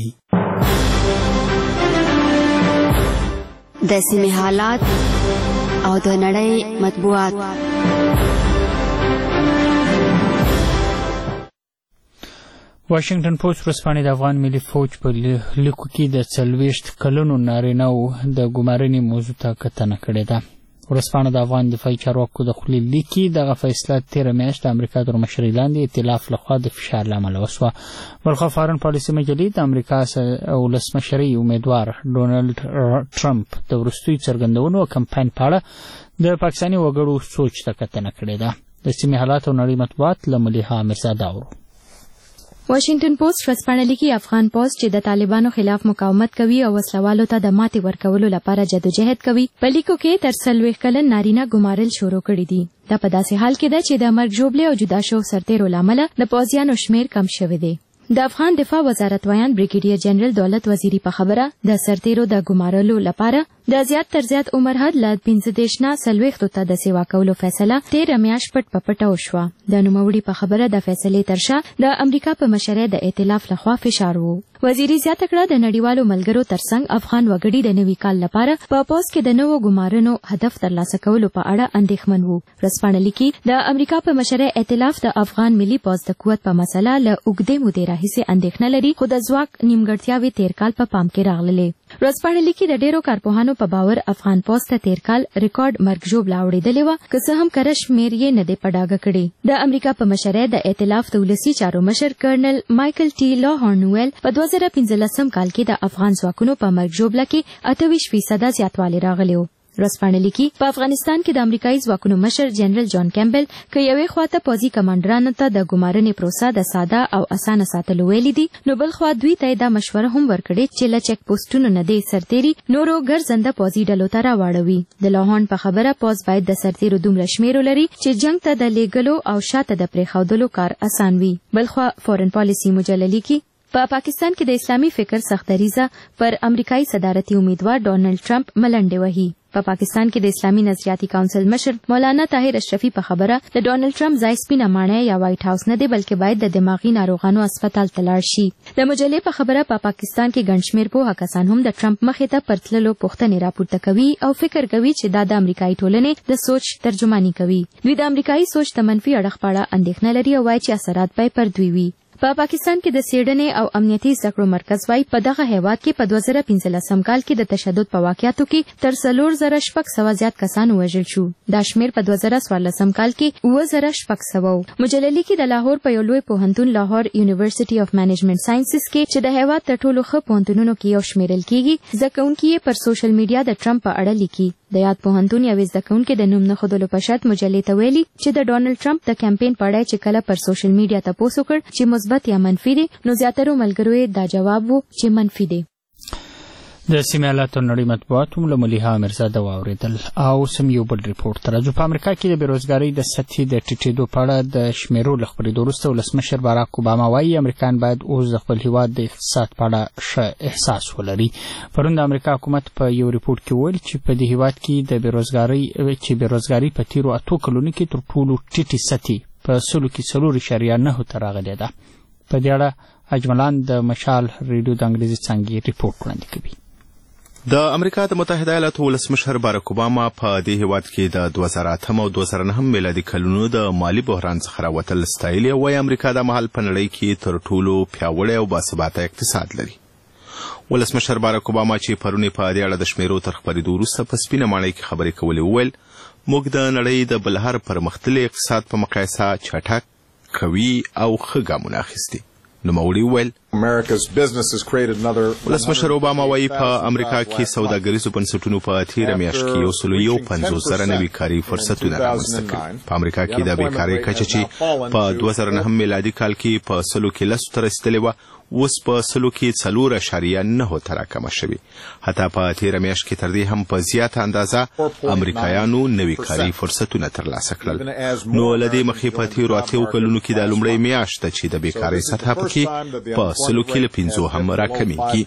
د سیمې حالات او د نړۍ مطبوعات. واشنگټن پوسټ ورځپاڼې د افغان ملي فوج په لیکو کې د 40 کلونو نارینه‌و د ګمارنې موضوع ته کتنه کړې ده. ورځپاڼه د افغان دفاعي چارواکو د خولې لیکي دغه فیصله تېره میاشت د امریکا تر مشرۍ لاندې ائتلاف لخوا د فشار له امله وشوه. بلخوا فارن پالیسي مجلې د امریکا ولسمشرۍ امیدوار ډونالډ ټرمپ د وروستیو څرګندونو او کمپاین په اړه د پاکستاني وګړو سوچ ته کتنه کړې ده. د سیمې حالات او نړۍ مطبوعات له ملیحه میرزاده اورو. واشنگټن پوسټ ورځپاڼه لیکي افغان پوز چې د طالبانو خلاف مقاومت کوي او وسلوالو ته د ماتې ورکولو لپاره جدوجہد کوي په لیکو کې تر 40 کلن نارینه ګمارل شروع کړي دي. دا په داسې حال کې ده چې د مرګ ژوبلې او جدا شو سرتیرو لامل د پوځیانو شمیر کم شوی دی. د افغان دفاع وزارت ویان بریګیډیر جنرال دولت وزیری په خبره د سرتیرو د ګمارلو لپاره د زیات تر زیات عمر حد له 15 نه 40 ته د سیوا کولو فیصله 13 میاشت پټ پټه وشوه. د نوموړي په خبره د فیصلې ترشا د امریکا په مشرۍ د ائتلاف لخوا فشار وو. وزیری زیاته کړه د نړیوالو ملګرو ترڅنګ افغان وګړي د نوي کال لپاره په پوز کې د نوو ګمارنو هدف ترلاسه کولو په اړه اندېښمن وو. ورځپاڼه لیکي د امریکا په مشرۍ ائتلاف د افغان ملي پوز د قوت په مسله له اوږدې مودې راهیسې اندېښنه لري خو د ځواک نیمګړتیاوې تیر کال په پام کې راغللې. ورځپاڼه لیکي د ډیرو کارپوهانو په باور افغان پوز ته تیر کال ریکارډ مرګ ژوبله اوړېدلې وه که څه هم کره شمېر یې نه دی په ډاګه کړی. د امریکا په مشرۍ د ائتلاف د ولسي چارو مشر کرنل مایکل ټي لاهورن ویل په 2015 کال کې د افغان ځواکونو په مرګ ژوبله کې 28% زیاتوالی راغلی و. ورځپاڼه لیکي په افغانستان کې د امریکایي ځواکونو مشر جنرال جان کیمبل که یوې خواته پوځي کمانډرانو ته د ګمارنې پروسه د ساده او اسانه ساتلو ویلي دي نو بل خوا دوی ته دا مشوره هم ورکړې چې له چک پوسټونو نه دې سرتیري نورو ګرځنده پوځي ډلو ته راواړوي. د لاهورن په خبره پوځ باید د سرتیرو دومره شمېر ولري چې جنگ ته د لیږلو او شاته د پرېښودلو کار اسان وي. بل خوا فورن پالیسي مجله لیکي په پاکستان کې د اسلامي فکر سختریزه پر امریکایي صدارتي امیدوار ډونالډ ټرمپ ملنډې وهي. په پاکستان کې د اسلامي نظریاتي کونسل مشر مولانا طاهر اشرفي په خبره د ډونالډ ټرمپ ځای سپینه ماڼۍ یا وایټ هاوس نه دی بلکې باید د دماغي ناروغانو هسپتال ته لاړ شي. د مجلې په خبره په پاکستان کې ګڼ شمېر پوهه کسان هم د ټرمپ مخې ته پر تللو پوښتنې راپورته کوي او فکر کوي چې دا د امریکایي ټولنې د سوچ ترجماني کوي. دوی د امریکایي سوچ ته منفي اړخ په اړه اندېښنه لري او وایي چې اثرات به پر دوی وي. په پاکستان کې د څېړنې او امنیتي زده کړو مرکز وايي په دغه هیواد کې په 2015 کال کې د تشدد په واقعاتو کې تر 4600 زیات کسان وژل شو. دا شمېر په 2014 کال کې 7600 مجله لیکي د لاهور په یو لوی پوهنتون لاهور یونیورسيټي اف مینجمنټ ساينسز کې چې د هیواد تر ټولو ښه پوهنتونونو کې یو شمیرل کیږي زده کوونکي یې پر سوشل میډیا د ټرمپ په اړه لیکي. د یاد پوهنتون یوې زده کوونکې د نوم نه ښودلو په شرط مجلې ته ویلي چې د ډونالډ ټرمپ د کمپین په اړه چې کله پر سوشل میډیا تپوس وکړ چې مثبت یا منفي دی نو زیاترو ملګرو یې دا جواب وو چې منفي دی. د سیمې حالات او نړۍ مطبوعات هم له ملیحه میرزاده واورېدل. او سم یو بل ریپورټ ترجو په امریکا کې د بیروزګارۍ د سطحې د ټیټېدو په اړه د شمیرو له خپرېدو وروسته ولسمشر باراک اوباما وایي امریکایان باید اوس د خپل هیواد د اقتصاد په اړه ښه احساس ولري. پرون د امریکا حکومت په یو ریپورټ کې ویل چې په دې هیواد کې د بیروزګارۍ په تیرو 8 کلونو کې تر ټولو ټیټې سطحې په 4.9 ته راغلې ده. په دې اړه اجملان د مشال ریډیو د انګریزي څانګې ریپورټ وړاندې کوي. د امریکا د متحده ایالاتو ولسمشر باراک اوباما په دې هیواد کې د 2008 او 2009 میلادي کلونو د مالی بحران څخه راوتل ستایلي او وايي امریکا د مهال په نړۍ کې تر ټولو پیاوړی او باثباته اقتصاد لري. ولسمشر باراک اوباما چې پرونی په دې اړه د شمیرو تر خپرېدو وروسته په سپینه ماڼۍ کې خبرې کولې وویل موږ د نړۍ د بل هر پرمختللي اقتصاد په مقایسه چټک قوي او ښه ګامونه اخیستي. نوموړي وویل ولسمشر اوباما وایي په امریکا کې سوداګریزو بنسټونو په تیره میاشت کې 150,000 نوي کاري فرصتونه رامنځته کړي. په امریکا کې د بیکارۍ کچه چې په 2009 میلادي کال کې په 100 کې 10 ته رسیدلې وه اوس په 100 کې 4.9 ته راکمه شوې. حتی په تیره میاشت کې تر دې هم په زیاته اندازه امریکایانو نوي کاري فرصتونه ترلاسه کړل. نو له دې مخې په تیرو 8 کلونو کې د لومړۍ میاشت چې د بیکارۍ سطحه پکې په 100 کې له 5 هم راکمیږي.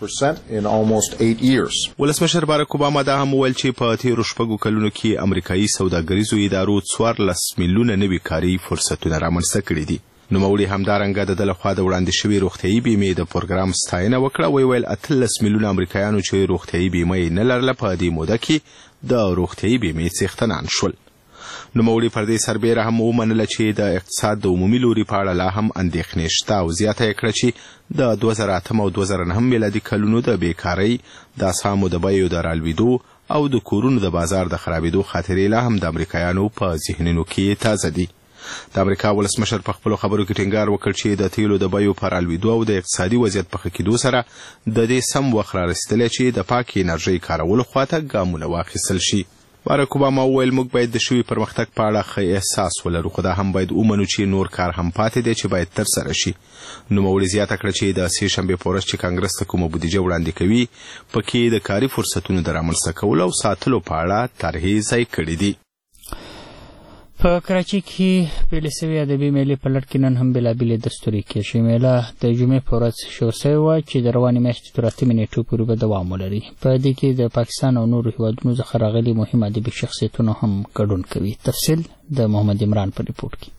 ولسمشر باراک اوباما دا هم وویل چې په تیرو 6 کلونو کې امریکایي سوداګریزو ادارو 14 میلیونه نوي کاري فرصتونه رامنځته کړي دي. نوموړي همدارنګه د ده لخوا د وړاندې شوي روغتیایي بیمې د پروګرام ستاینه وکړه. ویل 18 میلیونه امریکایانو چې روغتیایي بیمه یې نه لرله په دې موده کې د روغتیایي بیمې څښتنان شول. نوموړي پر دې سربیره هم ومنله چې د اقتصاد د عمومي لوري په اړه لا هم اندېښنې شته او زیاته یې کړه چې د 2008 او 2009 میلادي کلونو د بیکارۍ د اسهامو د بیو د رالوېدو او د کورونو د بازار د خرابېدو خاطرې لا هم د امریکایانو په ذهنونو کې تازه دي. د امریکا ولسمشر په خپلو خبرو کې ټینګار وکړ چې د تیلو د بیو په رالوېدو او د اقتصادي وضعیت په ښه کېدو سره د دې سم وخت رارسېدلی چې د پاکې انرژۍ کارولو خواته ګامونه واخیستل شي. باراک اوباما وویل موږ باید د شوي پرمختګ په اړه ښه احساس ولرو، خو دا هم باید ومنو چې نور کار هم پاتې دی چې باید ترسره شي. نوموړي زیاته کړه چې د سې شنبې په ورځ چې کانګرس ته کومه بودیجه وړاندې کوي پکې د کاري فرصتونو د رامنځته کولو او ساتلو په اړه طرحې ځای کړي دي. په کراچۍ کې پیل شوې ادبي میلې په لړ کې نن هم بېلابېلې دستوري کېږي. میله د جمعې په ورځ شروع شوې وه چې د روانې میاشتې تر 8 نیټې پورې به دوام ولري. په دې کې د پاکستان او نورو هیوادونو څخه راغلي مهم ادبي شخصیتونه هم ګډون کوي. تفصیل د محمد عمران په ریپورټ کې.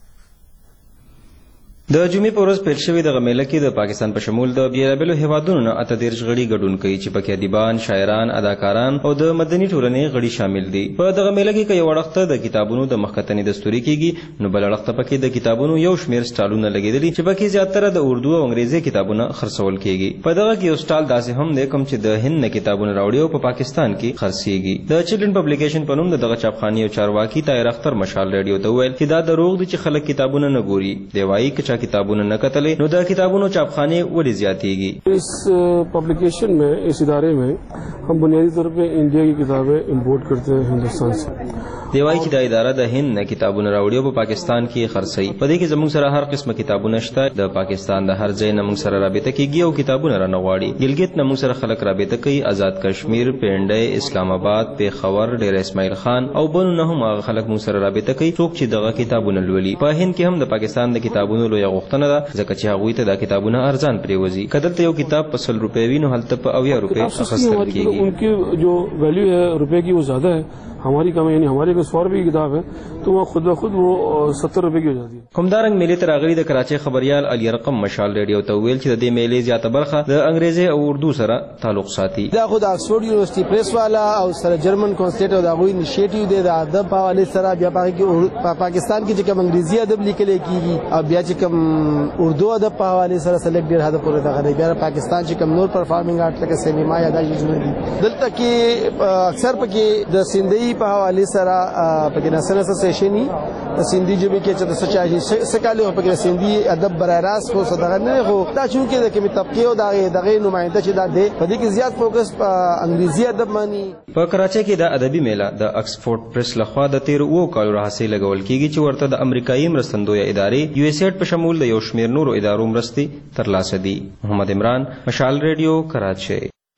د جمعې په ورځ پیل شوې دغه میله کې د پاکستان په شمول د بېلابېلو هیوادونو نه 38 غړي ګډون کوي چې پکې ادیبان، شاعران، اداکاران او د مدني ټولنې غړي شامل دي. په دغه میله کې که یو اړخ ته د کتابونو د مخکتنې دستوري کېږي نو بل اړخ ته پکې د کتابونو یو شمېر سټالونه لګېدلي چې پکې زیاتره د اردو او انګریزي کتابونه خرڅول کېږي. په دغه کې یو سټال داسې هم دی کوم چې د هند نه کتابونه راوړي او په پاکستان کې خرڅېږي. د چلډرن پبلیکیشن په نوم دغه چاپخانې او چارواکي طاهر اختر مشال ریډیو ته وویل چې دا دروغ دي چې خلک کتابونه نه ګوري. دی وایي که چا کتابونه نه نو دا کتابونو چاپخانے ولې زیاتېږي. اس پبلیکیشن میں اس ادارے میں ہم بنیادی طور پہ انڈیا کی کتابیں امپورٹ کرتے ہیں ہندوستان سے. دی وایي چې دا اداره د هند نه کتابونه راوړي او په پاکستان کې خرڅوي. په دې کې زموږ سره هر قسمه کتابونه شته. د پاکستان د هر ځای نه موږ سره رابطه کېږي او کتابونه رانه غواړي. ګلګت نه موږ سره خلک رابطه کوي، آزاد کشمیر، پنډۍ، اسلام آباد، پیښور، ډیر اسماعیل خان او بل نه هم هغه خلک موږ سره رابطه کوي څوک چې دغه کتابونه لولي. په هند کې هم د پاکستان د کتابونو لویه غوښتنه ده ځکه چې هغوی ته دا کتابونه ارزان پریوزي. که دلته یو کتاب په 100 روپۍ وي نو هلته په 80 روپۍ اخیستل کېږي. ان کی جو ویلیو ہے روپے کی وہ زیادہ ہے، ہماری کم یعنی ہمارے کو 100 روپے کی کتاب ہے تو وہ خود بخود وہ 70 روپے کی ہو جاتی ہے. همدارنګ میلې ته راغلي د کراچۍ خبریال علي رقم مشال ریډیو ته ویل چې د دې میلې زیاته برخه د انګریزي او اردو سره تعلق ساتي. دا خو د آکسفورډ یونیورسيټي پریس والا او سره جرمن کانسټیټ او د غوي انیشیټیو دی د ادب په حواله سره بیا په پاکستان کې چې کوم انګریزي ادب لیکل کیږي او بیا چې کوم اردو ادب په حواله سره سلیکټ ډیر حد پورې دغه بیا پاکستان چې کوم نور پرفارمینګ آرټ لکه سینما یا داسې ژوند دي دلته کې اکثر پکې د سیندۍ په حواله سره پکې نسنه سیشنی سیندی جبې کې چې د سچاجي سکاله په کې سیندی ادب برای راست خو صدقه نه خو دا چې د کومې طبقه او دغه نمائنده چې دا دی په دې کې زیات فوکس په انګریزي ادب باندې. په کراچۍ کې د ادبي میله د آکسفورډ پریس لخوا د 13 کالو راهیسې لګول کېږي چې ورته د امریکایي مرستندویه ادارې یو ایس ایډ په شمول د یو شمېر نورو ادارو مرستې ترلاسه دي. محمد عمران، مشال ریډیو، کراچۍ.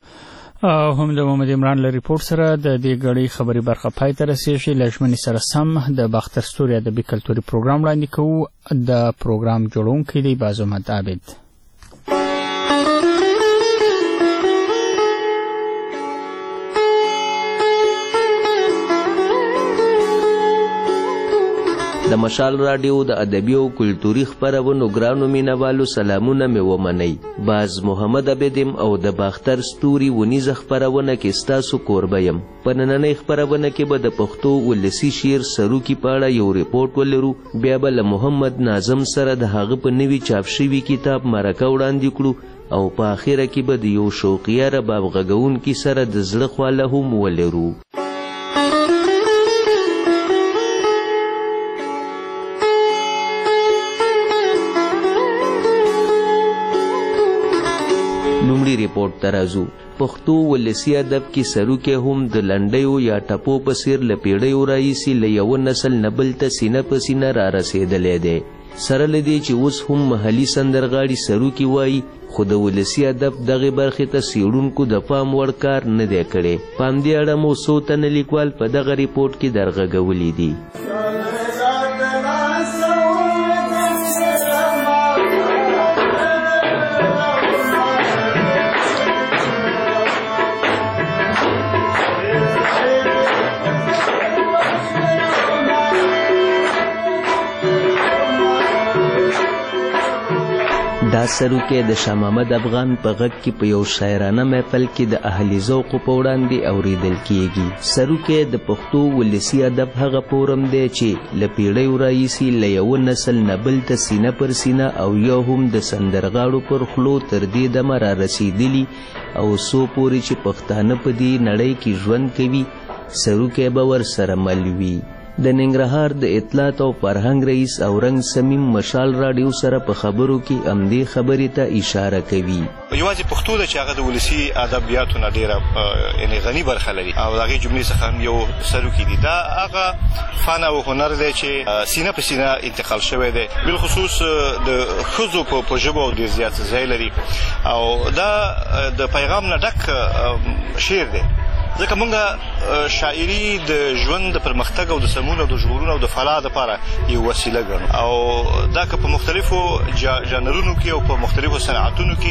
هم د محمد عمران له ریپورت سره د دې غړي خبري برخه پای ته رسیږي. لښمنې سره سم د باختر ستوري ادبي کلتوري پروګرام وړاندې کوو. د پروګرام جوړونکی دی باز احمد عابد. د مشال راډیو د ادبي او کلتوري خپرونو ګرانو مینوالو سلامونه مې ومنئ. باز محمد عابدم او د باختر ستوري ونیزه خپرونه کې ستاسو کوربه یم. په نننۍ خپرونه کې به د پښتو ولسي شعر سروکي په اړه یو ریپورټ ولرو، بیا به له محمد ناظم سره د هغه په نوي چاپ شوي کتاب مرکه وړاندې کړو او په اخره کې به د یو شوقیه رباب غږونکي سره د زړه خواله هم ولرو. لومړی ریپورټ ته راځو. پښتو ولسي ادب کې سروکي هم د لنډیو یا ټپو په څیر له پیړیو راهیسې له یوه نسل نه بل ته سینه په سینه را رسېدلی دی. سره له دې چې اوس هم محلي سندرغاړي سروکي وایي خو د ولسي ادب دغې برخې ته څېړونکو د پام وړ کار نه دی کړی. په همدې اړه مو څو تنه لیکوال په دغه ریپورټ کې درغږولي دي. دا سروکی د شاه محمد افغان په غږ کې په یو شاعرانه محفل کې د اهل ذوق په وړاندې اوریدل کیږي. سروکی د پښتو ولسي ادب هغه فورم دی چې له پیړیو راهیسې له یوه نسل نه بل ته سینه پر سینه او یا هم د سندرغاړو پر خولو تر دې دمه را رسېدلي او څو پورې چې پښتانه په دې نړۍ کې ژوند کوي سروکی به ورسره مل وي. د ننګرهار د اطلاعات او فرهنګ رئیس اورنګ سمیم مشال راډیو سره په خبرو کې همدې خبرې ته اشاره کوي. یوازې پښتو ده چې هغه د ولسي ادبیاتو نه ډېره یعنې غني برخه لري او د هغې جملې څخه هم یو سروکي دي. دا هغه فن او هنر دی چې سینه په سینه انتقال شوی دی، بالخصوص د ښځو په ژبو ډېر زیات ځای لري او دا د پیغام نه ډک شعر دی. ځکه موږ شاعري د ژوند د پرمختګ او د سمون او د ژغورون او د فلاح لپاره یو وسیله ګڼو او دا که په مختلفو ژانرونو کې او په مختلفو صنعتونو کې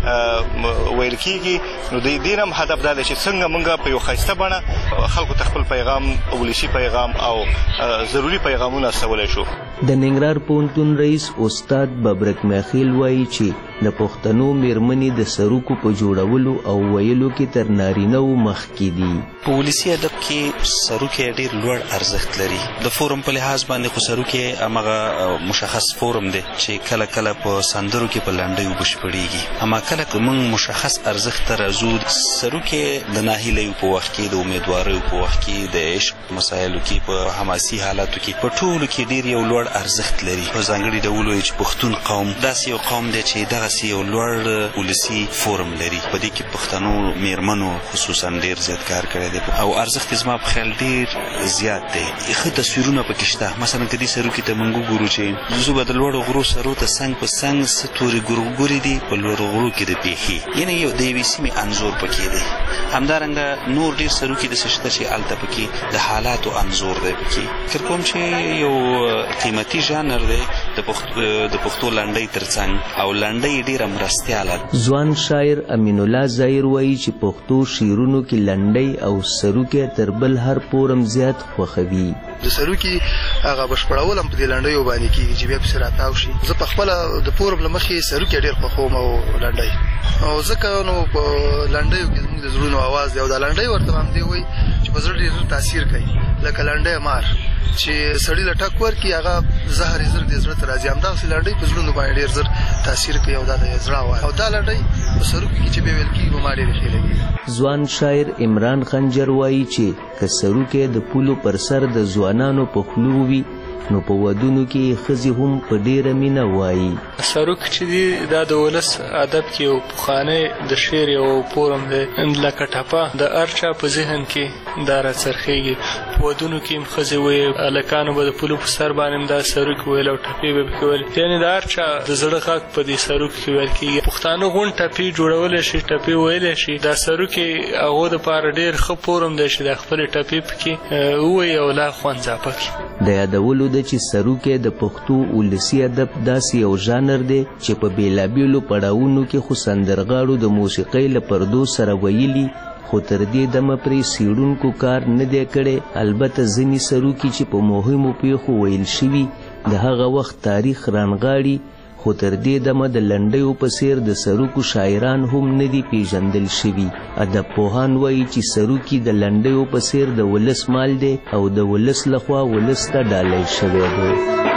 ویل کېږي نو د دې هم هدف دا دی چې څنګه موږ په یو ښایسته بڼه خلکو ته خپل پیغام ولسي پیغام او ضروري پیغامونه استولی شو. د ننګرهار پوهنتون رئیس استاد ببرک میخیل وایي چې د پښتنو میرمنې د سروکو په جوړولو او ویلو کې تر نارینه‌و مخکې دي. په ولسي ادب کې سروکی ډېر لوړ ارزښت لري. د فورم په لحاظ باندې خو سروکی همغه مشخص فورم دی چې کله کله په سندرو کې په لنډیو بشپړېږي، اما کله که موږ مشخص ارزښت ته راځو سروکی د ناهیلیو په وخت کې د امیدواریو په وخت کې د عشق مسایلو کې په حماسي حالاتو کې په ټولو کې ډېر یو لوړ ارزښت لري. په ځانګړي ډول وایي چې پښتون قوم داسې یو قوم دی چې دغسې یو لوړ ولسي فورم لري. په دې کې پښتنو میرمنو خصوصا ډېر زیات کار کړی دی او ارزښت یې زما په خیال ډېر زیات دی. ښه تصویرونه پکې شته. مثلا که دې سروکي ته موږ وګورو چې زه به د لوړو غرو سرو ته څنګ په څنګ څه تورې ګورګورې دي په لوړو غرو کې د پیښې، یعنې یو د یوې سیمې انځور پکې دی. همدارنګه نور ډېر سروکي داسې شته چې هلته پکې د حالاتو انځور دی پکې. فکر کوم چې یو قیمتي ژانر دی د پښتو لنډۍ تر څنګ او لنډۍ ډېره مرستیاله. ځوان شاعر امین الله ظاهر وایي چې پښتو شعرونو کې لنډۍ او سروکی تر بل هر فورم زیات خوښوي. د سروکي هغه بشپړول هم په دې لنډیو باندې کېږي چې بیا پسې راتاو شي. زه په خپله د فورم له مخې سروکي ډېر خوښوم او لنډۍ، او ځکه نو په لنډیو کې زموږ د زړونو اواز دی او دا لنډۍ ورته همدې وایي چې په زړه ډېر تاثیر کوي. لکه لنډۍ مار چې سړي له ټک ورکړي هغه زهر یې زر دې زړه ته راځي، همدغسې لنډۍ په زړونو باندې ډېر زر تاثیر کوي او دا د زړه اواز او دا لنډۍ په سروکي کې چې بیا ویل کېږي ما ډېرې ښې لګېږي. ځوان شاعر عمران خنجر وایي چې که سروکی د پولو پر سر د ځوانانو په خولو وي نو په ودونو کې ښځې هم په ډېره مینه وایي. سروک چې دی دا د ولس ادب کې یو پخوانی د شعر یو فورم دی، لکه ټپه د هر چا په ذهن کې دا راڅرخېږي. په ودونو کې هم ښځې وایي، هلکانو به د پولو په سر باندې هم دا سروک ویل او ټپې به پکې ویل، یعنې د هر چا د زړه غږ په دې سروک کې ویل کېږي. پښتانه غونډ ټپې جوړولی شي، ټپې ویلی شي. دا سروک یې هغو دپاره ډېر ښه فورم دی چې دا خپلې ټپې پکې ووایي او لا خوند ځاپه کړي. د یادولو ده چې سروکی د پښتو ولسي ادب داسې یو ژانر دی چې په بېلابېلو پړاوونو کې خو سندرغاړو د موسیقۍ له پردو سره ویلي خو تر دې دمه پرې څېړونکو کار نه دی کړی. البته ځینې سروکي چې په مهمو پیښو ویل شوي د هغه وخت تاریخ رانغاړي خو تر دې دمه د لنډیو په څېر د سروکو شاعران هم نه دي پیژندل شوي. ادب پوهان وایي چې سروکي د لنډیو په څېر د ولس مال دی او د ولس لخوا ولس ته ډالۍ شوی دی.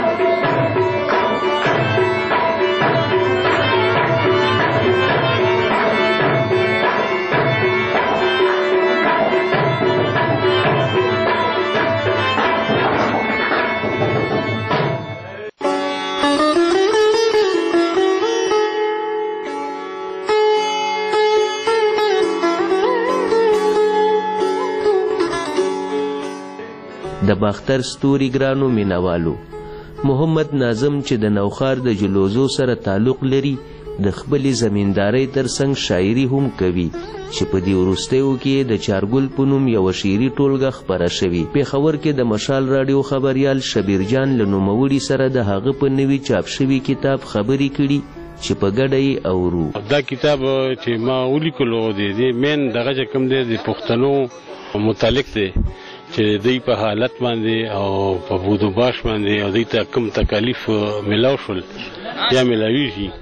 د باختر ستوري ګرانو مینوالو، محمد ناظم چې د نوخار د جلوزو سره تعلق لري د خپلې زمیندارۍ ترڅنګ شاعري هم کوي چې په دې وروستیو کې د چارګل په نوم یوه شعري ټولګه خپره شوې. پېښور کې د مشال راډیو خبریال شبیر جان له نوموړي سره د هغه په نوي چاپ شوي کتاب خبرې کړي چې په ګډه یې اورو. دا کتاب چې ما ولیکلو دی مین دغه چې کوم دی د پښتنو متعلق دی چې دوی په حالت باندې او په بودوباش باندې او دوی ته کوم تکالیف ملاو شول یا ملاویږي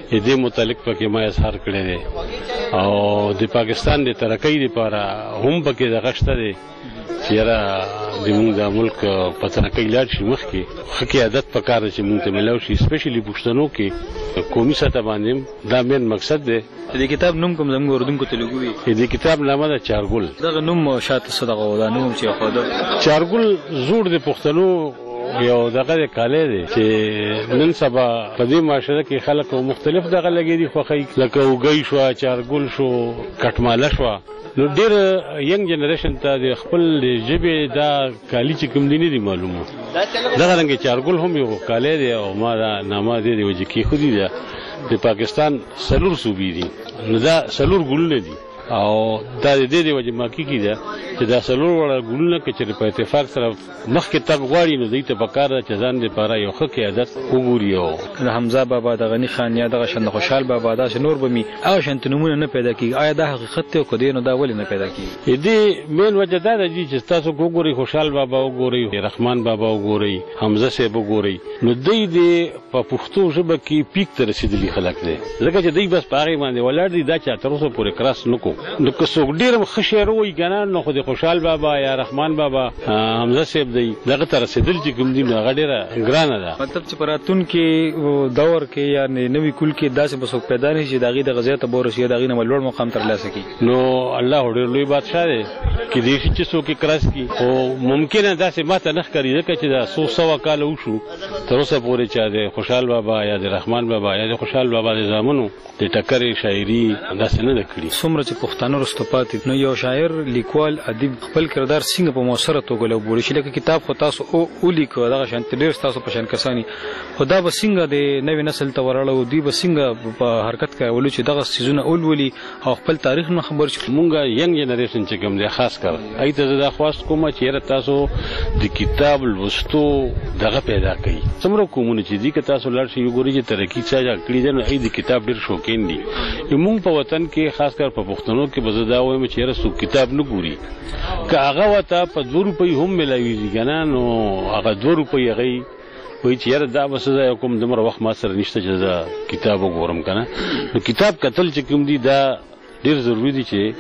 دې متعلق پکې ما اظهار کړی دی او د پاکستان د ترقۍ لپاره هم پکې دغه شته دی چې یاره زموږ د ملک په ترقۍ لاړ شي مخکې ښه قیادت پکار دی چې موږ ته میلاو شي سپیشلي پښتنو کې قومي سطح باندې دا مین مقصد دی. د کتاب نوم کوم زموږ اردوونکو ته لګوي؟ د کتاب نامه ده چارګل. دغه نوم شاته څه دغه دا نوم چې خو د چارګل زوړ د پښتنو یو دغه کالی دی چې نن سبا په دې معاشره کې خلک مختلف دغه لګي دي خوښوي لکه اوږی شوه چارګل شو کټماله شوه نو ډېر ینګ جنریشن ته د خپل ژبې دا کالي چې کوم دي نه دي معلومه. دغه رنګې چارګل هم یو کالی دی او ما دا نامه دې د وجې کېښودي ده. د پاکستان 4 صوبې دي نو دا 4 ګلونه دي او دا د دې وجې ماکي کې ده چې دا 4 وړه ګلونه که چېرې په اتفاق سره مخکې تګ غواړي نو دوی ته پکار ده چې ځان دپاره یو ښه قیادت وګوري. او د حمزه بابا د غني خان یا دغه شان د خوشحال بابا داسې نور به مې هغه شانته نومونه نه پیدا کېږي. آیا دا حقیقت دی او که دی نو دا ولې نه پیدا کېږي؟ دې مین وجه دا ده چې تاسو وګورئ خوشحال بابا وګورئ رحمان بابا وګورئ حمزه صاحب وګورئ نو دوی د په پښتو ژبه کې پیک ته رسېدلي خلک دی ځکه چې دوی بس په هغې باندې ولاړ دي دا چې تر اوسه پورې کراس نه کو. نو که څوک ډېر ښه شعر ووایي که نه نو خو د خوشحال بابا یا رحمان بابا حمزه صاحب دی دغه ته رسېدل چې کوم دي نو هغه ډېره ګرانه ده. مطلب چې په راتلونکي دور کې یا نوي کول کې داسې به څوک پیدا نه شي چې د هغې دغه ځای ته به ورسي یا د هغې نه به لوړ مقام ترلاسه کړي. نو الله خو ډېر لوی بادشاه دی کېدای شي چې څوک یې کراس کړي خو ممکنه داسې ما ته نه ښکاري ځکه چې دا 100 کاله وشو تر اوسه پورې چې د خوشحال بابا یا د رحمان بابا یا د خوشحال بابا د زامنو د ټکرې شاعري داسې نه ده کړې. څومره چې پښتانه وروسته پاتې نو یو شاعر لیکوال ادیب خپل کردار څنګه په مؤثره توګه لوبولی شي؟ لکه کتاب خو تاسو ولیکو دغه شانتې ډېر ستاسو په شان کسان خو دا به څنګه د نوي نسل ته ورړو دوی به څنګه په حرکت کولو چې دغه څیزونه ولولي او خپل تاریخ نه خبر شي؟ مونږ ینګ جنریشن چې کوم دی خاص کر ای ته دا خواست کوم چې یاره تاسو د کتاب لوستو دغه پیدا کړئ. څومره قومونه چې دي که تاسو لاړ شئ وګورئ چې ترقي چا کړې ده نو ای د کتاب ډېر شوقین دي. مونږ په وطن کې خاص کر په پښتنو کې به زه دا وایم چې یاره څوک کتاب نه ګوري که هغه ورته په 2 روپۍ هم میلاویږي که نه نو هغه 2 روپۍ هغوی وایي چې یاره دا به څه زه کوم دومره وخت ما سره نشته چې زه کتاب وګورم که نه. نو کتاب کتل چې کوم دي دا ډېر ضروري دي چې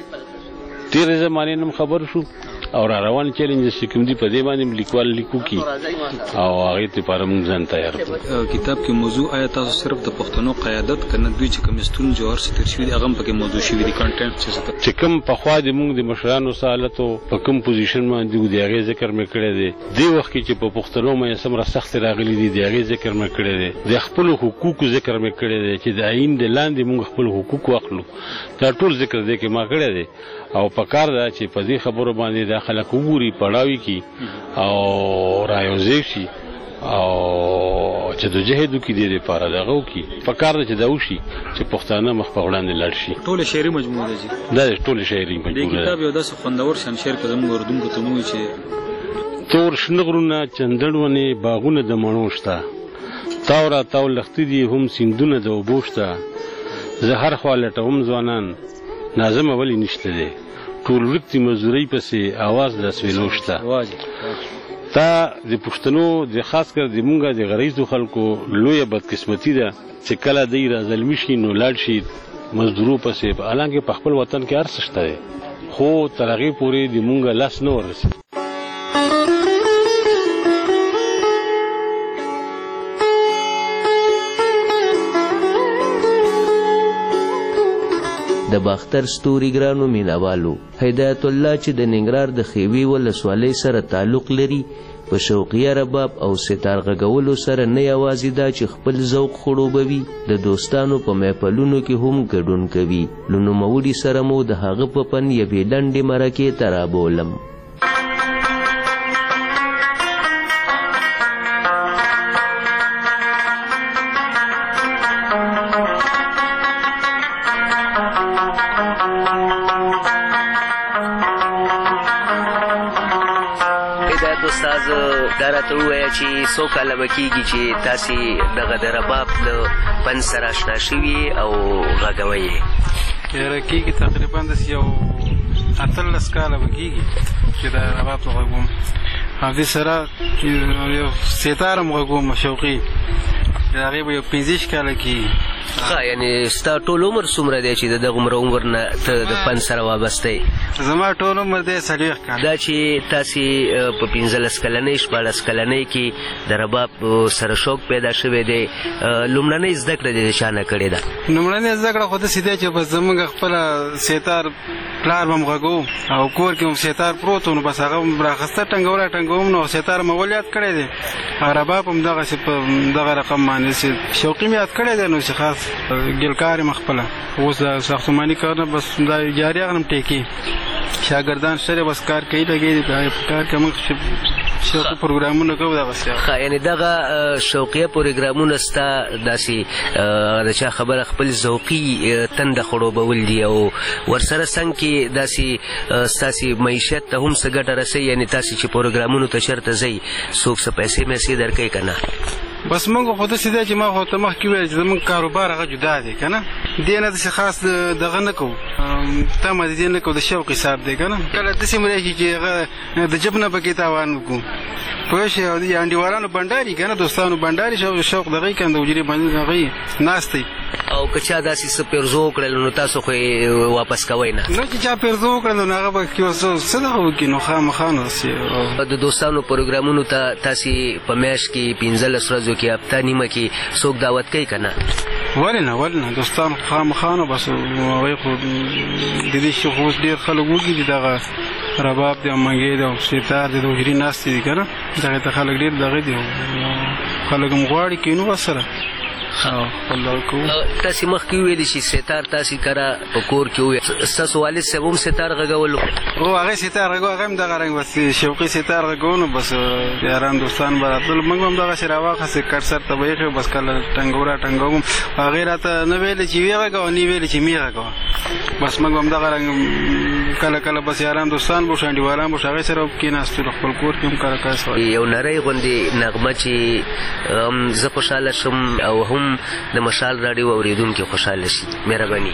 تېرې زمانې نه خبر شو او را روان چیلنجز چې کوم دي په دې باندې لیکوال لیکو کی او هغې لپاره موږ ځان تیار کړو. کتاب کې موضوع آیا تاسو صرف د پښتنو قیادت که نه دوی چې کوم ستونزې او هر څه تېر شوي دي هغه هم پکې موضوع شوي دي کنټینټ چې کوم پخوا د موږ د مشرانو څه حالت په کوم پوزیشن باندې و د هغې ذکر مې کړی دی. دې وخت کې چې په پښتنو باندې څومره سختې راغلي دي د هغې ذکر مې کړی دی. د خپلو حقوقو ذکر مې کړی دی چې د آیین د لاندې موږ خپل حقوق واخلو دا ټول ذکر دی کې ما کړی دی او پکار ده چې په دې خبرو باندې دا خلک وګوري پړاوي کی او رايوځي شي او چې د جهاد کې دې لپاره دغه وکي پکار ده چې دا وشي چې پښتانه مخ په وړاندې لاړ شي. ټول شعري مجموعه ده دا ټول شعري مجموعه ده. کتاب یو داسې خوندور شان شعر کلم اردوونکو ته موږ چې تور شنغرونه چندړونه باغونه د مڼو شته تاورا تاو لختي دي هم سیندونه د اوبو شته زه هر خوا لټوم ځوانان نازم اولی نشته دی ټول ورکتي مزدورۍ پسې اواز د سویلو شته. تا د پښتنو د خاص کر د مونږه د غریزو خلکو لویه بدقسمتي ده چې کله دی را ظلمي شي نو لاړ شي مزدورو پسې حالانکې په خپل وطن کې هر څه شته دی خو تر هغې پورې د مونږه لاس نه وررسي. د باختر ستوري ګرانو مینوالو هدایت الله چې د ننګرهار د خیوي ولسوالۍ سره تعلق لري په شوقیه رباب او ستار غږولو سره نه یوازې دا چې خپل ذوق خړوبوي د دوستانو په محفلونو کې هم ګډون کوي. له نوموړي سره مو د هغه په فن یوې لنډې مرکې ته رابولم. دا راته ووایه چې څو کاله به کېږي چې تاسې دغه د رباب د فن سره اشنا شوي او غږوئ یې؟ یاره کېږي تقریبا داسې یو 18 کاله به کېږي چې د رباب ته غږوم او دې سره یو ستار هم غږوم شوقي د هغې به یو 15 کاله کېږي ښه یعنې ستا ټول عمر څومره دی چې د دغه عمر نه ته د فن سره وابسته یې؟ زما ټول عمر دی 40 کاله. دا چې تاسې په 15 کلنۍ 14 کلنۍ کې د رباب سره شوق پیدا شوی دی، لومړنۍ زده کړه دې د چا نه کړې ده؟ لومړنۍ زده کړه خو داسې دی چې بس زموږ خپله سیتار پلار به م غږو او کور کې هم سیتار پروت و، نو بس هغه م راخسته ټنګوم نو سیتار م ول یاد کړی دی او رباب هم دغسې په دغه رقم باندې چې شوقي م یاد کړی دی، نو چې خاص ګلکار یم خپله. اوس د ساختماني کارونه بس دا جاري هغه هم ټیکي شاګردان شته بس کار کوي لګي دي په کار کې موږ شوقي پروګرامونه کوو دغسې. ښه یعنې دغه شوقیه پروګرامونه ستا داسې د چا خبره خپل ذوقي تنده خړوبول دي او ورسره څنګ کې داسې ستاسې معیشت ته هم څه ګټه رسوي، یعنې تاسې چې پروګرامونو ته چېرته ځئ څوک څه پیسې میسې درکوي که نه؟ بس موږ خو داسې دی چې ما خو ته مخکې وویل چې زموږ کاروبار هغه جدا دی که نه، دې نه داسې خاص دغه نه کوو، تمه د دې نه کوو، د شوق حساب دی که نه. کله داسې م راشي چې هغه د جب نه پکې تاوان وکړو پوه شې، او د انډیوالانو بنډاري که نه دوستانو بنډاري شوق دغه که نه د حجرې باندې هغه ناست دی. او که چا داسې څه پیرزو وکړل نو تاسو خو یې واپس کوئ نه؟ نه چې چا پیرزو وکړل نو هغه به څه دغه وکړي نو خامخا نو د دوستانو پروګرامونو ته تاسې په میاشت کې 15 ورځو کې هفته نیمه کې څوک دعوت کوي که نه؟ ولې نه دوستان خامخا نو بس هغوی خو د دې شي خو اوس ډېر خلک وږي دي، دغه رباب دی او منګی دی او سیتار دی د حجرې ناستې دي که نه، دغې ته خلک ډېر دغه دي خلک هم غواړي کینو ورسره. تاسې مخکې وویلې چې سیتار تاسې کره په کور کې وویل، ستاسو والد صاحب هم سیتار غږولو؟ هو هغه سیتار غږو، هغه هم دغه رنګ بس شوقي سیتار غږو، نو بس یاران دوستان به راتلل، موږ هم دغسې راواخېستې کټ سر ته به ایښې بس کله ټنګوم هغې راته نه ویلې چې ویې غږوه نه ویلې چې مې غږوه، بس موږ هم دغه رنګ کله بس یاران دوستان به شو انډیوالان به شو هغې سره کېناستلو خپل کور کې هم کله سوال یو نری غوندې نغمه چې زه خوشحاله شم او هم د مشال راډیو اورېدونکي خوشحاله شي. مهرباني.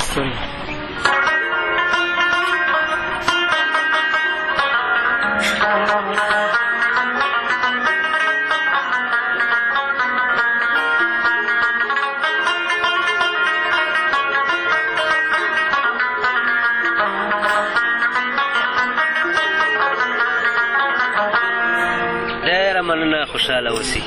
ډېره مننه، خوشحاله اوسئ.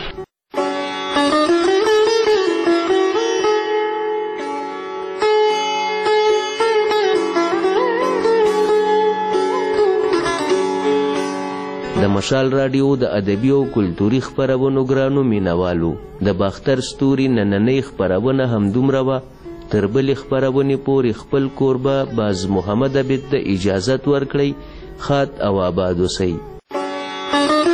د مشال راډیو د ادبي او کلتوري خپرونو ګرانو مینوالو، د باختر ستوري نننۍ خپرونه همدومره وه. تر بلې خپرونې پورې خپل کوربه باز محمد عبید ته اجازت ورکړئ. ښاد او آباد اوسئ.